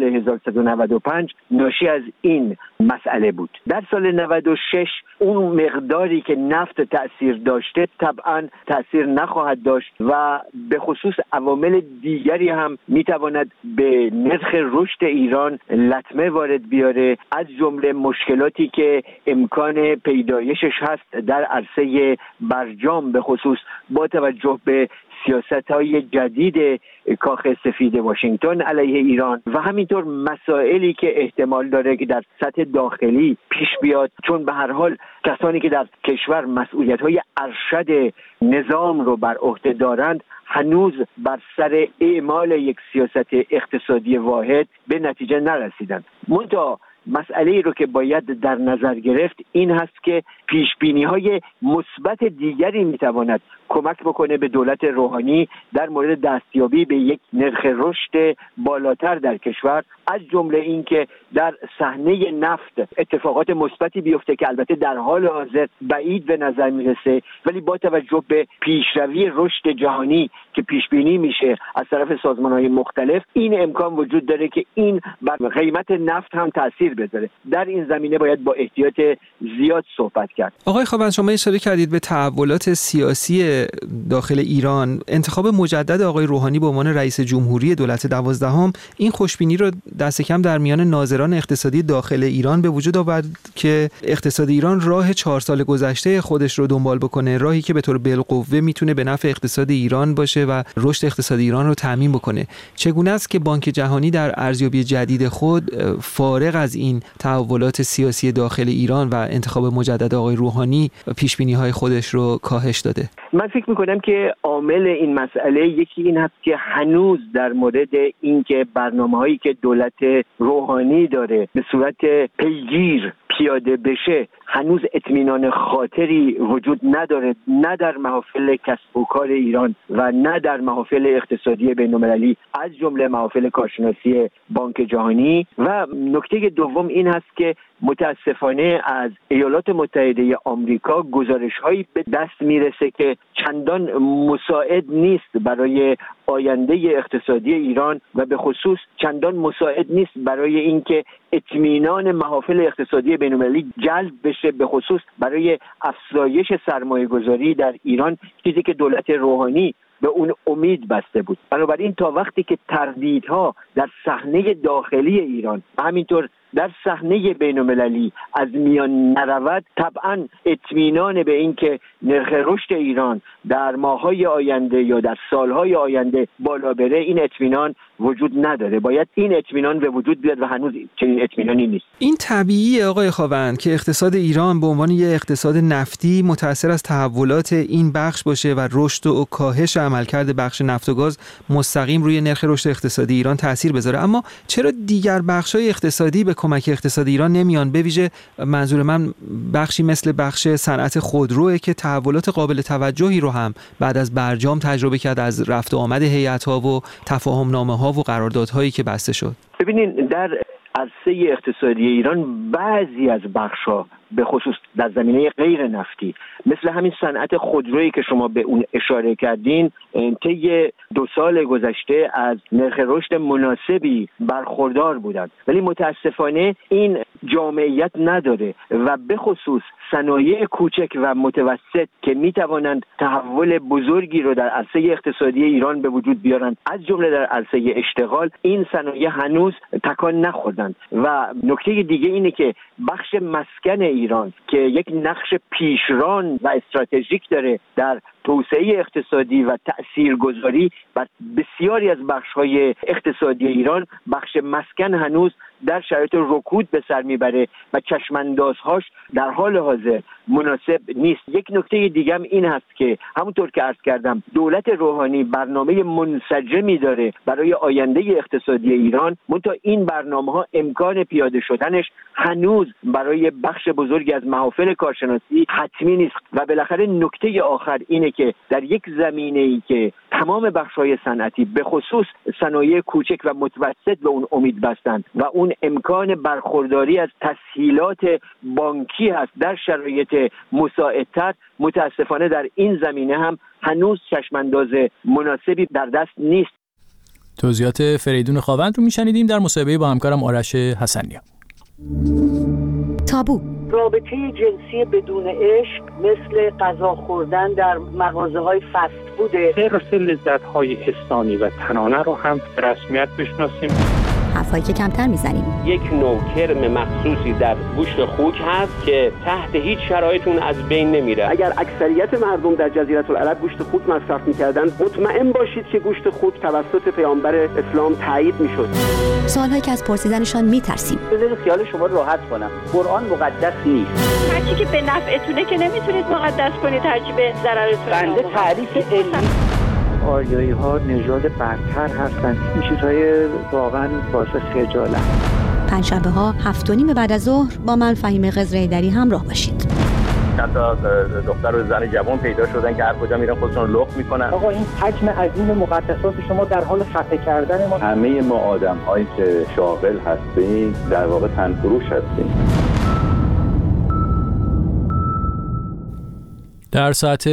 Speaker 7: 1395 ناشی از این مسئله بود. در سال 96 اون مقداری که نفت تأثیر داشته طبعا تأثیر نخواهد داشت و به خصوص عوامل دیگری هم میتواند به نرخ رشد ایران لطمه وارد بیاره، از جمله مشکلاتی که امکان پیدایشش هست در عرصه برجام، به خصوص با توجه به سیاست‌های جدید کاخ سفید واشنگتن علیه ایران و همینطور مسائلی که احتمال داره که در سطح داخلی پیش بیاد، چون به هر حال کسانی که در کشور مسئولیت‌های ارشد نظام رو بر عهده دارند هنوز بر سر اعمال یک سیاست اقتصادی واحد به نتیجه نرسیدند. منتها مسئله رو که باید در نظر گرفت این هست که پیشبینی‌های مثبت دیگری میتواند کمک بکنه به دولت روحانی در مورد دستیابی به یک نرخ رشد بالاتر در کشور، از جمله این که در صحنه نفت اتفاقات مثبتی بیفته که البته در حال حاضر بعید به نظر میرسه، ولی با توجه به پیشروی رشد جهانی که پیش بینی میشه از طرف سازمان‌های مختلف، این امکان وجود داره که این بر قیمت نفت هم تأثیر بذاره. در این زمینه باید با احتیاط زیاد صحبت کرد.
Speaker 20: آقای خاوند، شما اشاره کردید به تحولات سیاسی داخل ایران. انتخاب مجدد آقای روحانی به عنوان رئیس جمهوری دولت 12 این خوشبینی رو دست کم در میان ناظران اقتصادی داخل ایران به وجود آورد که اقتصاد ایران راه 4 سال گذشته خودش رو دنبال بکنه، راهی که به طور بالقوه میتونه به نفع اقتصاد ایران باشه و رشد اقتصاد ایران رو تضمین بکنه. چگونه است که بانک جهانی در ارزیابی جدید خود فارغ از این تحولات سیاسی داخل ایران و انتخاب مجدد آقای روحانی پیشبینی‌های خودش رو کاهش داده؟
Speaker 7: من فکر میکنم که عامل این مسئله یکی این هست که هنوز در مورد اینکه برنامه‌هایی که دولت روحانی داره به صورت پیگیر پیاده بشه هنوز اطمینان خاطری وجود نداره، نه در محافل کسب و کار ایران و نه در محافل اقتصادی بین‌المللی از جمله محافل کارشناسی بانک جهانی. و نکته دوم این هست که متاسفانه از ایالات متحده آمریکا گزارش‌هایی به دست میرسه که چندان مساعد نیست برای آینده اقتصادی ایران و به خصوص چندان مساعد نیست برای اینکه اطمینان محافل اقتصادی بین‌المللی جلب بشه، به خصوص برای افزایش سرمایه‌گذاری در ایران، چیزی که دولت روحانی به اون امید بسته بود. بنابراین تا وقتی که تردیدها در صحنه داخلی ایران و همینطور در صحنه بین‌المللی از میان نرود، طبعا اطمینان به این که نرخ رشد ایران در ماه‌های آینده یا در سال‌های آینده بالا بره، این اطمینان وجود نداره. باید این اطمینان به وجود بیاد و هنوز چنین اطمینانی نیست.
Speaker 20: این طبیعیه آقای خاوند که اقتصاد ایران به عنوان یک اقتصاد نفتی متأثر از تحولات این بخش باشه و رشد و کاهش عملکرد بخش نفت و گاز مستقیم روی نرخ رشد اقتصادی ایران تأثیر بذاره. اما چرا دیگر بخش‌های اقتصادی به کمک اقتصاد ایران نمیان؟ به ویژه منظور من بخشی مثل بخش صنعت خودروئه که تحولات قابل توجهی رو هم بعد از برجام تجربه کرد، از رفت و آمد هیئت‌ها و تفاهم‌نامه‌ها و قراردادهایی که بسته شد.
Speaker 7: ببینین در عرصه اقتصادی ایران بعضی از بخش‌ها به خصوص در زمینه غیر نفتی مثل همین صنعت خودرویی که شما به اون اشاره کردین طی 2 سال گذشته از نرخ رشد مناسبی برخوردار بودند، ولی متاسفانه این جامعیت نداره و به خصوص صنایع کوچک و متوسط که میتوانند تحول بزرگی رو در عرصه اقتصادی ایران به وجود بیارند، از جمله در عرصه اشتغال، این صنایع هنوز تکان نخوردند. و نکته دیگه اینه که بخش مسکن ایران که یک نقش پیشران و استراتژیک داره در توسعه اقتصادی و تاثیرگذاری بر بسیاری از بخش‌های اقتصادی ایران، بخش مسکن هنوز در شرایط رکود به سر میبره و چشماندازهاش در حال حاضر مناسب نیست. یک نکته دیگه هم این هست که همونطور که عرض کردم دولت روحانی برنامه منسجمی داره برای آینده اقتصادی ایران، منتها این برنامه‌ها امکان پیاده شدنش هنوز برای بخش بزرگی از محافل کارشناسی حتمی نیست. و بالاخره نکته آخر اینه که در یک زمینه‌ای که تمام بخش‌های صنعتی به خصوص صنایع کوچک و متوسط به اون امید بستند و اون امکان برخورداری از تسهیلات بانکی هست در شرایط مساعدتر، متاسفانه در این زمینه هم هنوز چشمانداز مناسبی در دست نیست.
Speaker 1: توضیحات فریدون خاوند رو میشنیدیم در مصاحبه با همکارم آرش حسنی.
Speaker 14: تابو
Speaker 13: رابطه جنسی بدون عشق مثل غذا خوردن در مغازه‌های فست فوده.
Speaker 21: حرص لذت‌های حسانی و تنانه رو هم به رسمیت بشناسیم.
Speaker 14: حرفایی که کمتر میزنیم.
Speaker 22: یک نوع کرم مخصوصی در گوشت خوک هست که تحت هیچ شرایط اون از بین نمیره.
Speaker 23: اگر اکثریت مردم در جزیره العرب گوشت خوک مصرف می‌کردن، مطمئن باشید که گوشت خوک توسط پیامبر اسلام تایید می‌شد.
Speaker 14: سوالایی که از پرسیدنشان میترسیم.
Speaker 23: بذارید خیال شما راحت کنم. قرآن مقدس نیست.
Speaker 24: هرچی که به نفعتونه که نمیتونید مقدس کنید، هرچی به ضررتونه.
Speaker 23: بنده تعریف علمی
Speaker 3: آریایی ها نژاد برتر هستند. این چیزهای واقعا باعث خجالت.
Speaker 14: پنجشنبه ها 7:30 بعد از ظهر با من فهیم قزره‌ایدری همراه باشید.
Speaker 23: حتی دختر و زن جوان پیدا شدن که هر کجا میرن خودشون لخت میکنن.
Speaker 3: آقا این حجم عظیم مقدسات شما در حال خفه کردن ما.
Speaker 25: همه ما آدم‌هایی که شاغل هستیم در واقع تنفروش هستیم.
Speaker 1: در ساعت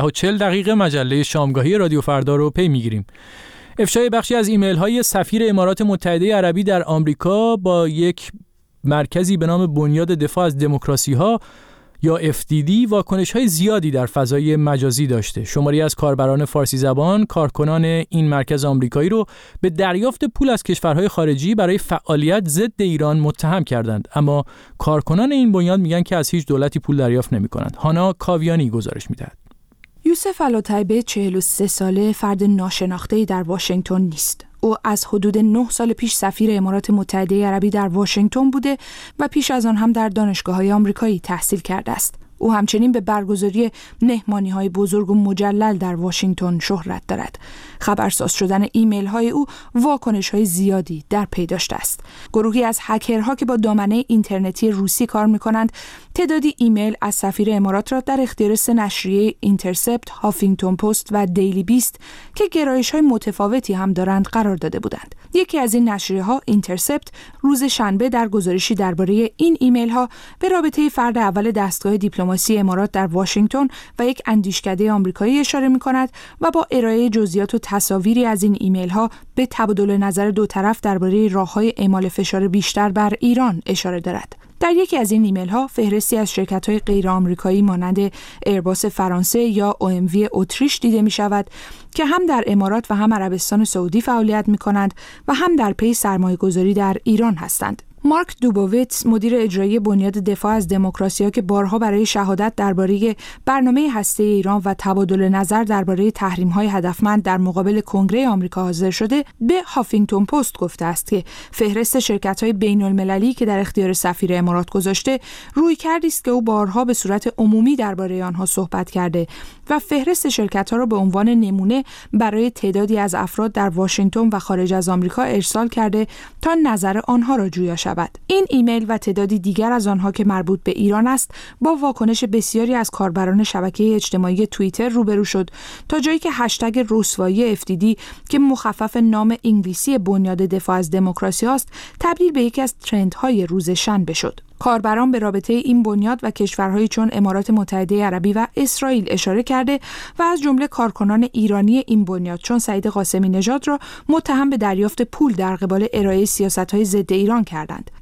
Speaker 1: 19:40 مجله شامگاهی رادیو فردا رو پی میگیریم. افشای بخشی از ایمیل های سفیر امارات متحده عربی در آمریکا با یک مرکزی به نام بنیاد دفاع از دموکراسی ها یا FDD واکنش‌های زیادی در فضای مجازی داشته. شماری از کاربران فارسی زبان کارکنان این مرکز آمریکایی رو به دریافت پول از کشورهای خارجی برای فعالیت ضد ایران متهم کردند، اما کارکنان این بنیاد میگن که از هیچ دولتی پول دریافت نمی‌کنند. هانا کاویانی گزارش می‌دهد.
Speaker 26: یوسف الطیبه 43 ساله فرد ناشناخته‌ای در واشنگتن نیست. او از حدود 9 سال پیش سفیر امارات متحده عربی در واشنگتن بوده و پیش از آن هم در دانشگاه‌های آمریکایی تحصیل کرده است. او همچنین به برگزاری مهمانی‌های بزرگ و مجلل در واشنگتن شهرت دارد. خبرساز شدن ایمیل‌های او واکنش‌های زیادی در پی داشته است. گروهی از هکرها که با دامنه اینترنتی روسی کار می‌کنند، تعدادی ایمیل از سفیر امارات را در اختیار 3 نشریه اینترسپت، هافینگتون پست و دیلی بیست که گرایش‌های متفاوتی هم دارند قرار داده بودند. یکی از این نشریه‌ها، اینترسپت، روز شنبه در گزارشی درباره این ایمیل‌ها به رابطه فرد اول دستگاه دیپلماسی امارات در واشنگتن و یک اندیشکده آمریکایی اشاره می‌کند و با ارائه جزئیات و تصاویری از این ایمیل‌ها به تبادل نظر دو طرف درباره راه‌های اعمال فشار بیشتر بر ایران اشاره دارد. در یکی از این ایمیل‌ها فهرستی از شرکت‌های غیر آمریکایی مانند ایرباس فرانسه یا OMV اتریش دیده می‌شود که هم در امارات و هم عربستان سعودی فعالیت می‌کنند و هم در پی سرمایه‌گذاری در ایران هستند. مارک دوبوویتس، مدیر اجرایی بنیاد دفاع از دموکراسی که بارها برای شهادت درباره برنامه هسته‌ای ایران و تبادل نظر درباره تحریم‌های هدفمند در مقابل کنگره آمریکا حاضر شده، به هافینگتون پست گفته است که فهرست شرکت‌های بین‌المللی که در اختیار سفیر امارات گذاشته رویکردی است که او بارها به صورت عمومی درباره آنها صحبت کرده و فهرست شرکت‌ها را به عنوان نمونه برای تعدادی از افراد در واشنگتن و خارج از آمریکا ارسال کرده تا نظر آنها را جویا شود. این ایمیل و تعدادی دیگر از آنها که مربوط به ایران است با واکنش بسیاری از کاربران شبکه اجتماعی توییتر روبرو شد تا جایی که هشتگ رسوایی FDD که مخفف نام انگلیسی بنیاد دفاع از دموکراسی است تبدیل به یکی از ترندهای روز شنبه شد. کاربران به رابطه این بنیاد و کشورهایی چون امارات متحده عربی و اسرائیل اشاره کرده و از جمله کارکنان ایرانی این بنیاد چون سعید قاسمی نژاد را متهم به دریافت پول در قبال ارائه سیاست‌های ضد ایران کردند.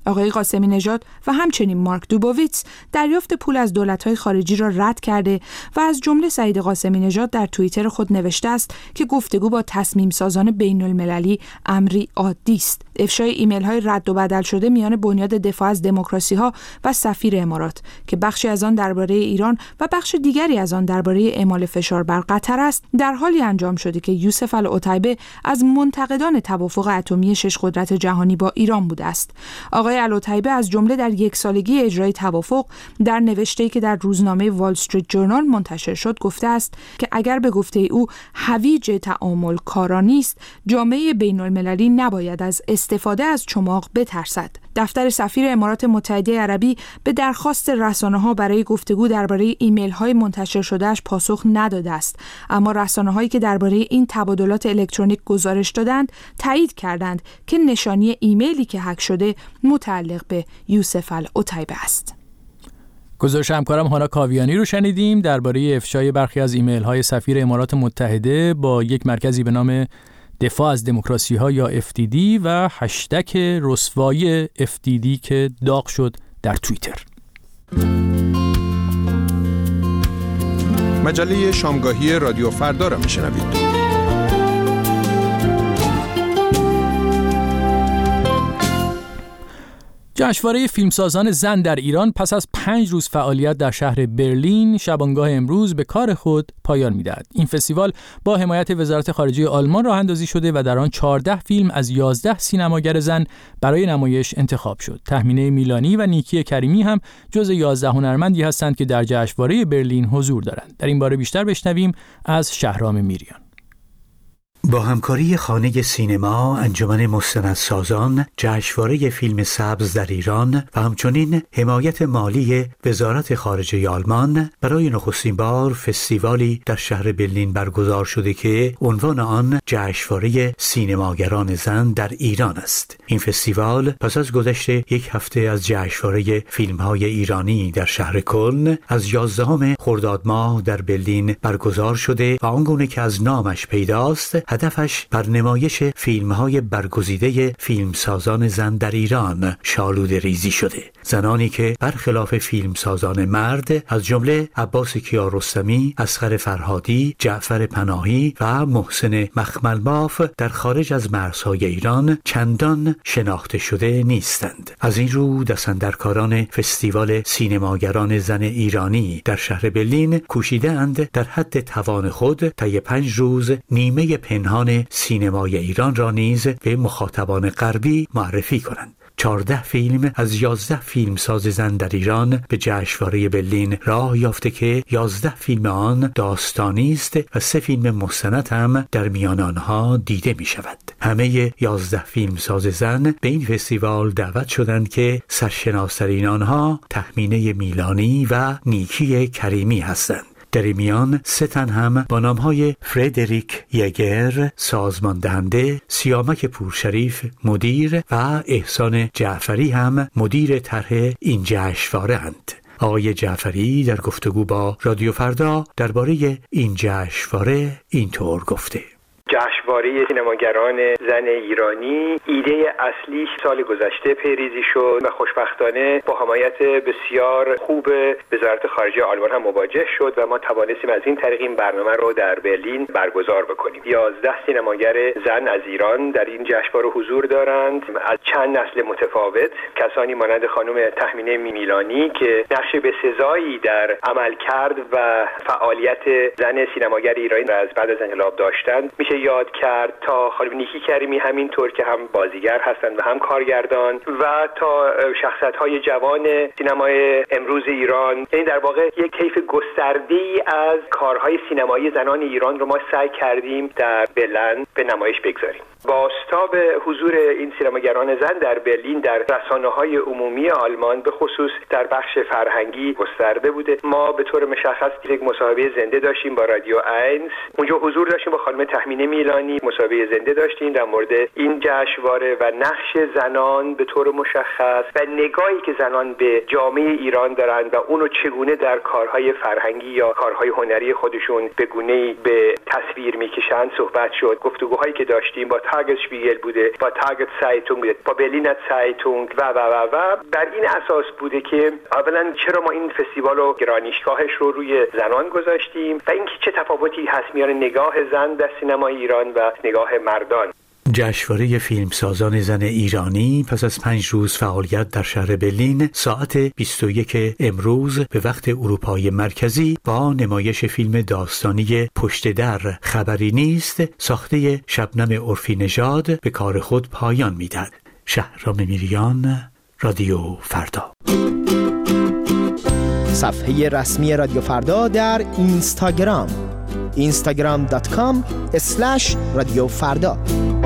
Speaker 26: آقای قاسمی نژاد و همچنین مارک دوبوویتس دریافت پول از دولت‌های خارجی را رد کرده و از جمله سعید قاسمی نژاد در توییتر خود نوشته است که گفتگو با تصمیم سازان بین‌المللی امری عادی است. افشای ایمیل‌های رد و بدل شده میان بنیاد دفاع از دموکراسی‌ها و سفیر امارات که بخشی از آن درباره ایران و بخش دیگری از آن درباره اعمال فشار بر قطر است، در حالی انجام شده که یوسف العتیبه از منتقدان توافق اتمی 6 قدرت جهانی با ایران بوده است. آقای العتیبه از جمله در یک سالگی اجرای توافق در نوشته‌ای که در روزنامه وال استریت جورنال منتشر شد گفته است که اگر به گفته او هویج تعامل کارا نیست، جامعه بین‌المللی نباید از استفاده از چماق بترسد. دفتر سفیر امارات متحده عربی به درخواست رسانه‌ها برای گفتگو درباره ایمیل‌های منتشر شده‌اش پاسخ نداده است، اما رسانه‌هایی که درباره این تبادلات الکترونیک گزارش دادند تایید کردند که نشانی ایمیلی که هک شده متعلق به یوسف العتیبه است.
Speaker 1: گزارش همکارم هانا کاویانی رو شنیدیم درباره افشای برخی از ایمیل‌های سفیر امارات متحده با یک مرکزی به نام دفاع از دموکراسی‌ها یا FDD و هشتگ رسوایی FDD که داغ شد در توییتر.
Speaker 16: مجله شامگاهی رادیو فردا را میشنوید.
Speaker 1: جشنواره فیلمسازان زن در ایران پس از 5 روز فعالیت در شهر برلین شبانگاه امروز به کار خود پایان می‌دهد. این فستیوال با حمایت وزارت خارجه آلمان راه اندازی شده و در آن 14 فیلم از 11 سینماگر زن برای نمایش انتخاب شد. تهمینه میلانی و نیکی کریمی هم جز 11 هنرمندی هستند که در جشنواره برلین حضور دارند. در این باره بیشتر بشنویم از شهرام میریان.
Speaker 2: با همکاری خانه سینما، انجمن مستندسازان، جشنواره فیلم سبز در ایران و همچنین حمایت مالی وزارت خارجه آلمان برای نخستین بار فستیوالی در شهر برلین برگزار شده که عنوان آن جشنواره سینماگران زن در ایران است. این فستیوال پس از گذشت یک هفته از جشنواره فیلم‌های ایرانی در شهر کلن از 11 خرداد ماه در برلین برگزار شده و آنگونه که از نامش پیداست هدفش بر نمایش فیلم‌های برگزیده فیلمسازان زن در ایران شالوده ریزی شده. زنانی که برخلاف فیلمسازان مرد از جمله عباس کیارستمی، اصغر فرهادی، جعفر پناهی و محسن مخملباف در خارج از مرزهای ایران چندان شناخته شده نیستند. از این رو دستاندرکاران فستیوال سینماگران زن ایرانی در شهر برلین کوشیدند در حد توان خود طی 5 روز نیمه پنهان سینمای ایران را نیز به مخاطبان غربی معرفی کنند. 14 فیلم از 11 فیلمساز زن در ایران به جشنواره برلین راه یافته که 11 فیلم آن داستانی است و 3 فیلم مستند هم در میان آنها دیده می شود. همه 11 فیلمساز زن به این فستیوال دعوت شدند که سرشناس‌ترین آنها تهمینه میلانی و نیکی کریمی هستند. در میان 3 تن هم با نام‌های فردریک یگر سازمان دهنده، سیامک پورشریف مدیر و احسان جعفری هم مدیر طرح این جشنواره اند. آقای جعفری در گفتگو با رادیو فردا درباره این جشنواره اینطور گفته:
Speaker 4: جشنواره سینماگران زن ایرانی ایده اصلی سال گذشته پیریزی شد و خوشبختانه با حمایت بسیار خوب وزارت خارجه آلمان هم مواجه شد و ما توانستیم از این طریق این برنامه رو در برلین برگزار بکنیم. 11 سینماگر زن از ایران در این جشنواره حضور دارند، از چند نسل متفاوت، کسانی مانند خانم تهمینه میلانی که نقش بسزایی در عملکرد و فعالیت زن سینماگر ایرانی را از بعد از انقلاب داشتند میشه یاد کرد، تا خانم نیکی کریمی همینطور که هم بازیگر هستند و هم کارگردان و تا شخصیت‌های جوان سینمای امروز ایران. یعنی در واقع یک طیف گسترده‌ای از کارهای سینمایی زنان ایران رو ما سعی کردیم در برلین به نمایش بگذاریم. بازتاب حضور این سینماگران زن در برلین در رسانه‌های عمومی آلمان به خصوص در بخش فرهنگی گسترده بوده. ما به طور مشخص یک مصاحبه زنده داشتیم با رادیو 1، اونجا حضور داشتیم با خانم تهمینه میلانی ایرانی مسابقه زنده داشتیم در مورد این جشنواره و نقش زنان به طور مشخص و نگاهی که زنان به جامعه ایران دارند و اونو چگونه در کارهای فرهنگی یا کارهای هنری خودشون به گونه‌ای به تصویر میکشند صحبت شد. گفتگوهایی که داشتیم با تاگت شپیگل بوده، با تاگت سایتونگ بوده، با برلینر سایتونگ و بر این اساس بوده که اولا چرا ما این فستیوال رو گرانیشگاهش رو روی زنان گذاشتیم و اینکه چه تفاوتی هست میان نگاه زن در سینمای ایران و نگاه مردان.
Speaker 2: جشنواره فیلمسازان زن ایرانی پس از 5 روز فعالیت در شهر برلین ساعت 21 امروز به وقت اروپای مرکزی با نمایش فیلم داستانی پشت در خبری نیست ساخته شبنم عرفی نژاد به کار خود پایان میدهد. شهرام میریان، رادیو فردا.
Speaker 5: صفحه رسمی رادیو فردا در اینستاگرام instagram.com/رادیو فردا.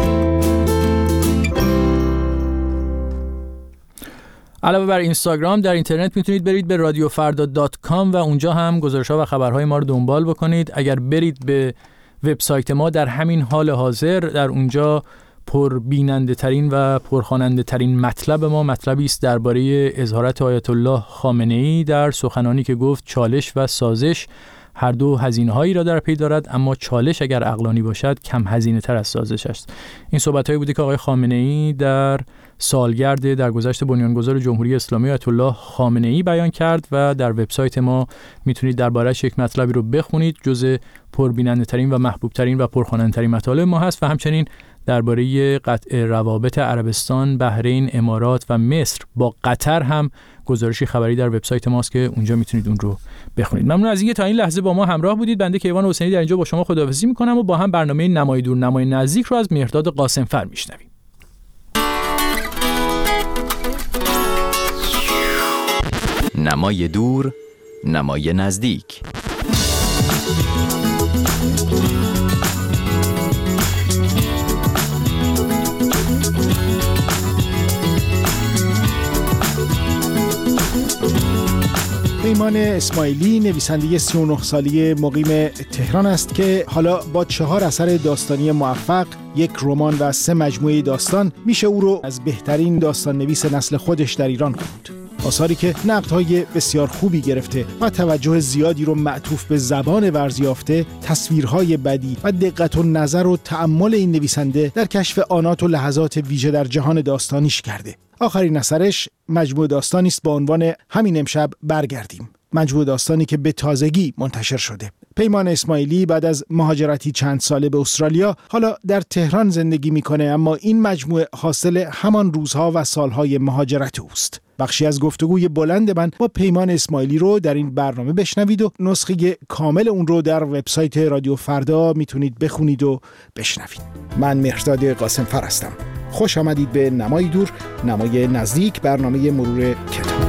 Speaker 1: علاوه بر اینستاگرام در اینترنت میتونید برید به radiofrda.com و اونجا هم گزارش‌ها و خبرهای ما رو دنبال بکنید. اگر برید به وبسایت ما در همین حال حاضر در اونجا پربیننده ترین و پرخواننده ترین مطلب ما مطلبی است درباره اظهارات آیت الله خامنه‌ای در سخنانی که گفت چالش و سازش هر دو هزینه‌هایی را در پی دارد، اما چالش اگر عقلانی باشد کم هزینه تر از سازش است. این صحبت‌هایی بوده که آقای خامنه‌ای در سالگرد درگذشت بنیانگذار جمهوری اسلامی آیت الله خامنه‌ای بیان کرد و در وبسایت ما میتونید درباره‌اش یک مطلبی رو بخونید. جزء پربیننده‌ترین و محبوب‌ترین و پرخواننده‌ترین مطالب ما هست و همچنین درباره قطع روابط عربستان، بحرین، امارات و مصر با قطر هم گزارشی خبری در وبسایت ماست که اونجا میتونید اون رو بخونید. ممنون از اینکه تا این لحظه با ما همراه بودید. بنده کیوان حسینی در اینجا با شما خداحافظی میکنم و با هم برنامه نمای دور نمای نزدیک رو از مهرداد قاسمفر میشنویم.
Speaker 6: نمای دور نمای نزدیک.
Speaker 8: پیمان اسماعیلی نویسنده 39 ساله مقیم تهران است که حالا با 4 اثر داستانی موفق، 1 رمان و 3 مجموعه داستان میشه او رو از بهترین داستان نویس نسل خودش در ایران خوند. آثاری که نقدهای بسیار خوبی گرفته و توجه زیادی رو معطوف به زبان ورزیافته، تصویرهای بدیع و دقت و نظر و تأمل این نویسنده در کشف آنات و لحظات ویژه در جهان داستانیش کرده. آخرین اثرش مجموعه داستانی است با عنوان همین امشب برگردیم، مجموعه داستانی که به تازگی منتشر شده. پیمان اسماعیلی بعد از مهاجرتی چند ساله به استرالیا حالا در تهران زندگی میکنه، اما این مجموعه حاصل همان روزها و سالهای مهاجرت اوست. بخشی از گفتگوی بلند من با پیمان اسماعیلی رو در این برنامه بشنوید و نسخه کامل اون رو در وبسایت رادیو فردا میتونید بخونید و بشنوید. من مهرداد قاسمفر هستم. خوش آمدید به نمای دور نمای نزدیک، برنامه مرور کتاب.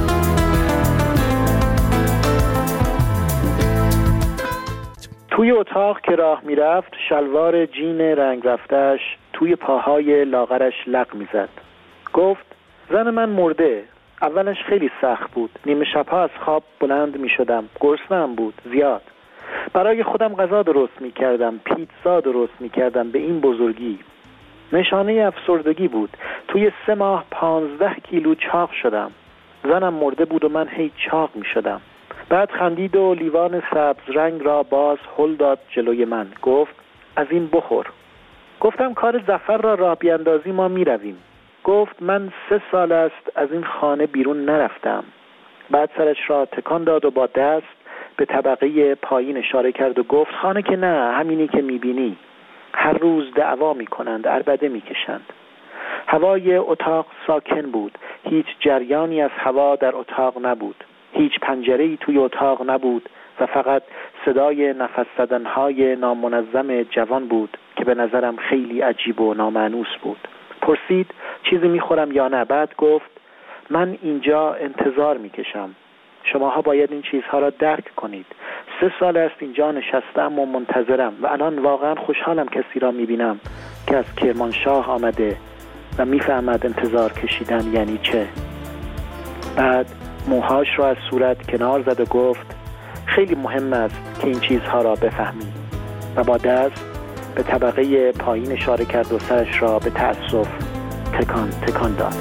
Speaker 3: توی اتاق که راه میرفت شلوار جین رنگ رفتش توی پاهای لاغرش لق میزد. گفت زن من مرده. اولش خیلی سخت بود. نیمه شبها از خواب بلند میشدم. گرسنه‌ام بود زیاد. برای خودم غذا درست میکردم، پیتزا درست میکردم به این بزرگی. نشانه افسردگی بود. توی 3 ماه 15 کیلو چاق شدم. زنم مرده بود و من هی چاق می شدم. بعد خندید و لیوان سبز رنگ را باز هل داد جلوی من. گفت از این بخور. گفتم کار ظفر را راه بیاندازی ما می رویم. گفت من 3 سال است از این خانه بیرون نرفتم. بعد سرش را تکان داد و با دست به طبقه پایین اشاره کرد و گفت خانه که نه، همینی که می بینی. هر روز دعوا می کنند، عربده می کشند. هوای اتاق ساکن بود. هیچ جریانی از هوا در اتاق نبود. هیچ پنجره‌ای توی اتاق نبود و فقط صدای نفس زدن‌های نامنظم جوان بود که به نظرم خیلی عجیب و نامانوس بود. پرسید چیزی میخورم یا نه؟ بعد گفت من اینجا انتظار میکشم. شماها باید این چیزها را درک کنید. 3 سال است اینجا نشستم و منتظرم و الان واقعا خوشحالم کسی را میبینم که از کرمانشاه آمده و میفهمد انتظار کشیدن یعنی چه. بعد موهاش را از صورت کنار زد و گفت خیلی مهم است که این چیزها را بفهمی و با دست به طبقه پایین اشاره کرد و سرش را به تأسف تکان داد.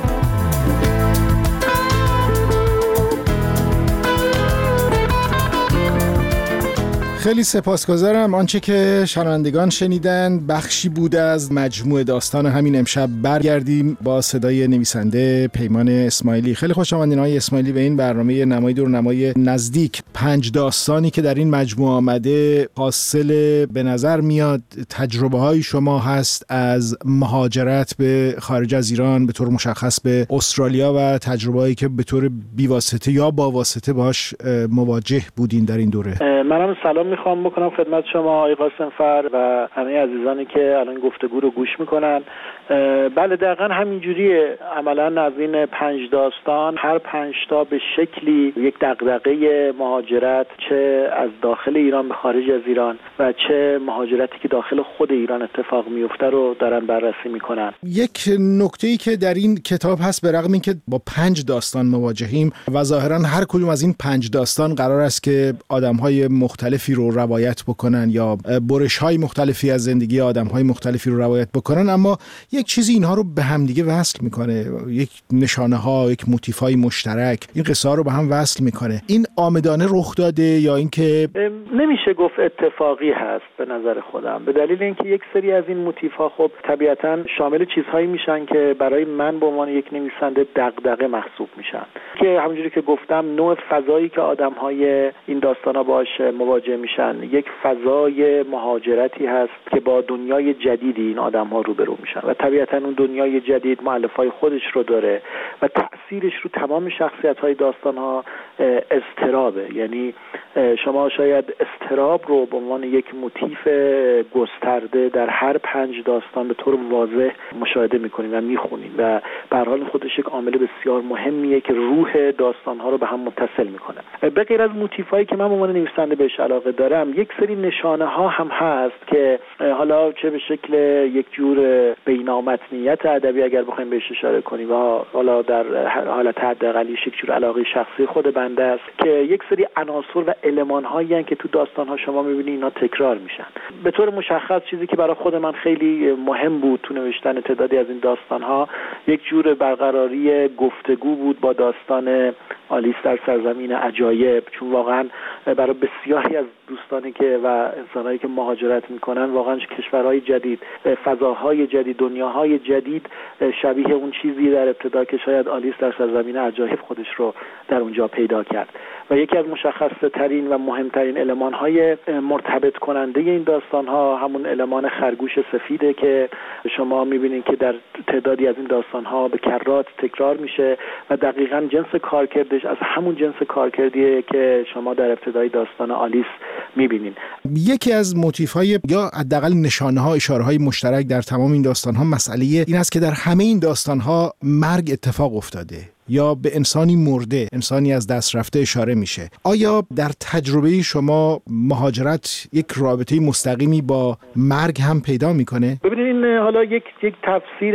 Speaker 8: خیلی سپاسگزارم. آنچه که شنوندگان شنیدند بخشی بود از مجموعه داستان همین امشب. برگردیم با صدای نویسنده پیمان اسماعیلی. خیلی خوش آمدین آقای اسماعیلی به این برنامه نمای دور نمای نزدیک. 5 داستانی که در این مجموعه آمده حاصل به نظر میاد تجربه های شما هست از مهاجرت به خارج از ایران، به طور مشخص به استرالیا، و تجربه هایی که به طور بیواسطه یا با واسطه باهاش مواجه بودین در این دوره.
Speaker 3: منم سلام میخوام بکنم خدمت شما آقای قاسمفر و همه عزیزانی که الان گفتگو رو گوش میکنن. بله دقیقا همینجوریه. عملا از این 5 داستان هر 5 تا به شکلی یک دغدغه مهاجرت، چه از داخل ایران به خارج از ایران و چه مهاجرتی که داخل خود ایران اتفاق میفته رو دارن بررسی میکنن.
Speaker 8: یک نکته‌ای که در این کتاب هست، به رغم اینکه با 5 داستان مواجهیم و ظاهرا هر کدوم از این 5 داستان قرار است که آدم‌های مختلفی رو روایت بکنن یا برش‌های مختلفی از زندگی آدم‌های مختلفی رو روایت بکنن، اما یک چیزی اینها رو به هم دیگه وصل میکنه، یک نشانه‌ها، یک موتیف‌های مشترک این قصه ها رو به هم وصل میکنه. این عامدانه رخ داده یا اینکه
Speaker 3: نمیشه گفت اتفاقی هست به نظر خودم، به دلیل اینکه یک سری از این موتیف‌ها خب طبیعتاً شامل چیزهایی میشن که برای من به عنوان یک نویسنده دغدغه محسوب میشن، که همونجوری که گفتم نوع فضایی که آدم‌های این داستانا باهاش مواجه میشن یک فضای مهاجرتی هست که با دنیای جدیدی این آدم‌ها روبرو میشن و طبیعتاً اون دنیای جدید مؤلفه‌های خودش رو داره و تأثیرش رو تمام شخصیت‌های داستان‌ها اضطرابه. یعنی شما شاید اضطراب رو به عنوان یک موتیف گسترده در هر 5 داستان به طور واضح مشاهده می‌کنید و می‌خونید و به هر حال خودش یک عامل بسیار مهمیه که روح داستان‌ها رو به هم متصل می‌کنه. به غیر از موتیف‌هایی که من به عنوان نویسنده بهش علاقه دارم، یک سری نشانه‌ها هم هست که حالا چه به شکل یک جور بینامتنیت ادبی اگر بخوایم بهش اشاره کنیم و حالا در حالت حداقلی یک جور علاقه شخصی خود بنده است که یک سری عناصر و المان‌هایی هستند که تو داستان‌ها شما می‌بینید اینا تکرار میشن. به طور مشخص چیزی که برای خود من خیلی مهم بود تو نوشتن تعدادی از این داستان‌ها یک جور برقراری گفتگو بود با داستان آلیس در سرزمین عجایب، چون واقعا برای بسیاری از دوستانی که و انسانایی که مهاجرت میکنن واقعا کشورهای جدید، فضاهای جدید، دنیاهای جدید شبیه اون چیزی در ابتدا که شاید آلیس در سرزمین عجایب خودش رو در اونجا پیدا کرد. و یکی از مشخص ترین و مهمترین المان‌های مرتبط کننده این داستان‌ها همون المان خرگوش سفیده که شما می‌بینید که در تعدادی از این داستان‌ها به کرات تکرار میشه و دقیقاً جنس کارکردش از همون جنس کارکردیه که شما در ابتدای داستان آلیس می‌بینید.
Speaker 8: یکی از موتیف‌های یا حداقل نشانه‌ها، اشاره‌های مشترک در تمام این داستان‌ها مسئله این است که در همه این داستان‌ها مرگ اتفاق افتاده یا به انسانی مرده، انسانی از دست رفته اشاره میشه. آیا در تجربه شما مهاجرت یک رابطه مستقیمی با مرگ هم پیدا میکنه؟
Speaker 3: ببینید این حالا یک تفسیر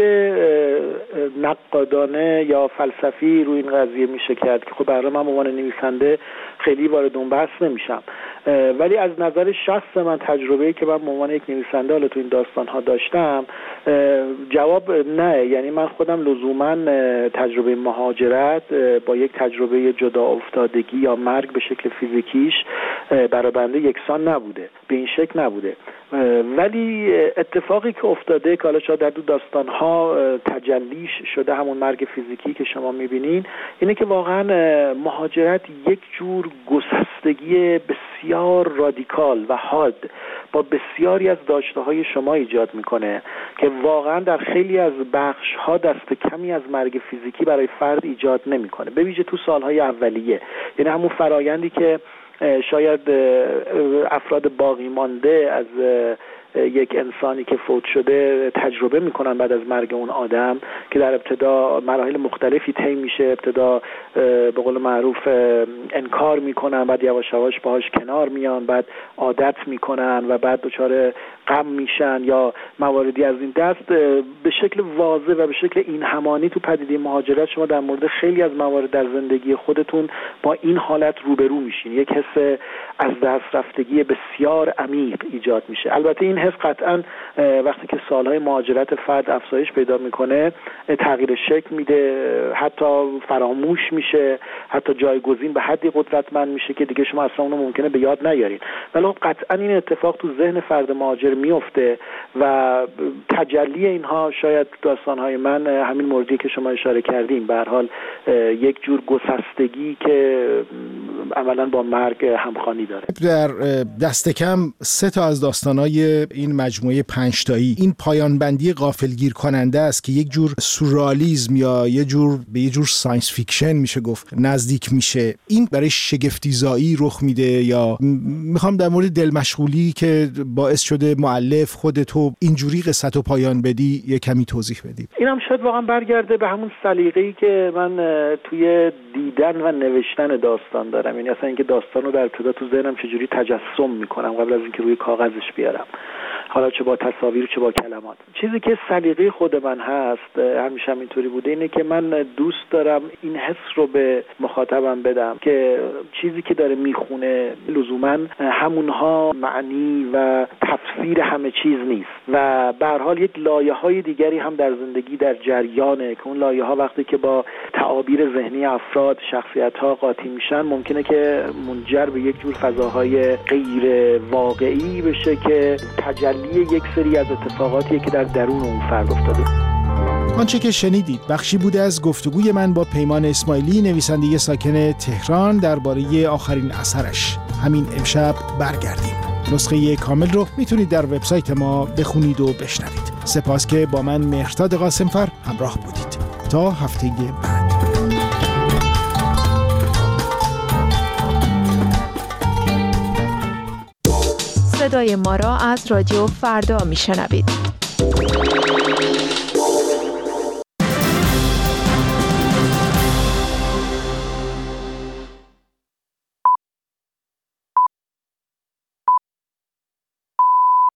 Speaker 3: نقادانه یا فلسفی روی این قضیه میشه کرد که خب برای من به عنوان نویسنده خیلی وارد اون بحث نمیشم، ولی از نظر شخص من تجربه‌ای که من به عنوان یک نویسنده حالا تو این داستان‌ها داشتم جواب نه. یعنی من خودم لزوما تجربه مهاجرت با یک تجربه جدا افتادگی یا مرگ به شکل فیزیکیش برای بنده یکسان نبوده، به این شکل نبوده. ولی اتفاقی که افتاده که حالا شاید در دو داستان‌ها تجلیش شده همون مرگ فیزیکی که شما می‌بینین، اینه که واقعا مهاجرت یک جور گسستگی بسیار رادیکال و حاد با بسیاری از داشته‌های شما ایجاد میکنه که واقعا در خیلی از بخش‌ها دست کمی از مرگ فیزیکی برای فرد ایجاد نمیکنه، به ویژه تو سالهای اولیه. یعنی همون فرایندی که شاید افراد باقی مانده از یک انسانی که فوت شده تجربه میکنن بعد از مرگ اون آدم، که در ابتدا مراحل مختلفی طی میشه، ابتدا به قول معروف انکار میکنن، بعد یواش یواش باهاش کنار میان، بعد عادت میکنن و بعد دچار غم میشن یا مواردی از این دست. به شکل واضح و به شکل این همانی تو پدیده مهاجرت شما در مورد خیلی از موارد در زندگی خودتون با این حالت روبرو میشین، یک حس از دست رفتگی بسیار عمیق ایجاد میشه. البته این حس قطعا وقتی که سالهای مهاجرت فرد افزایش پیدا میکنه تغییر شکل میده، حتی فراموش میشه، حتی جایگزین به حدی قدرتمند میشه که دیگه شما اصلا اونو ممکنه به یاد نیارین. ولی قطعا این اتفاق تو ذهن فرد مهاجر میفته و تجلی اینها شاید داستانهای من همین موردی که شما اشاره کردیم، به هر حال یک جور گسستگی که عملاً با مرگ همخوانی داره.
Speaker 8: در دست کم 3 از داستانهای این مجموعه 5 تایی این پایان بندی غافلگیر کننده است که یک جور سورئالیسم یا به یه جور ساینس فیکشن میشه گفت نزدیک میشه. این برای شگفت‌زایی رخ میده یا میخوام در مورد دل مشغولی که باعث شده مؤلف خود تو اینجوری قصه رو پایان بدی یه کمی توضیح بدی؟
Speaker 3: اینم شاید واقعا برگرده به همون سلیقه‌ای که من توی دیدن و نوشتن داستان دارم، یعنی اصلا اینکه داستان رو در ابتدا تو ذهنم چجوری تجسم میکنم قبل از اینکه روی کاغذش بیارم، حالا چه با تصاویر چه با کلمات. چیزی که سلیقه خود من هست، همیشه هم اینطوری بوده، اینه که من دوست دارم این حس رو به مخاطبم بدم که چیزی که داره میخونه لزوما همونها معنی و تفسیر همه چیز نیست و به هر حال یک لایه‌های دیگری هم در زندگی در جریانه که اون لایه‌ها وقتی که با تعابیر ذهنی افراد شخصیت‌ها قاطی میشن ممکنه که منجر به یک جور فضاهای غیر واقعی بشه که تجلی یک سری از اتفاقاتی که در درون اون فرد افتاده.
Speaker 8: آنچه که شنیدید بخشی بوده از گفتگوی من با پیمان اسماعیلی، نویسنده ساکن تهران، درباره آخرین اثرش. همین امشب برگردیم. نسخه کامل رو میتونید در وبسایت ما بخونید و بشنوید. سپاس که با من مهرداد قاسمفر همراه بودید. تا هفته بعد.
Speaker 9: صدای ما را از رادیو فردا میشنوید.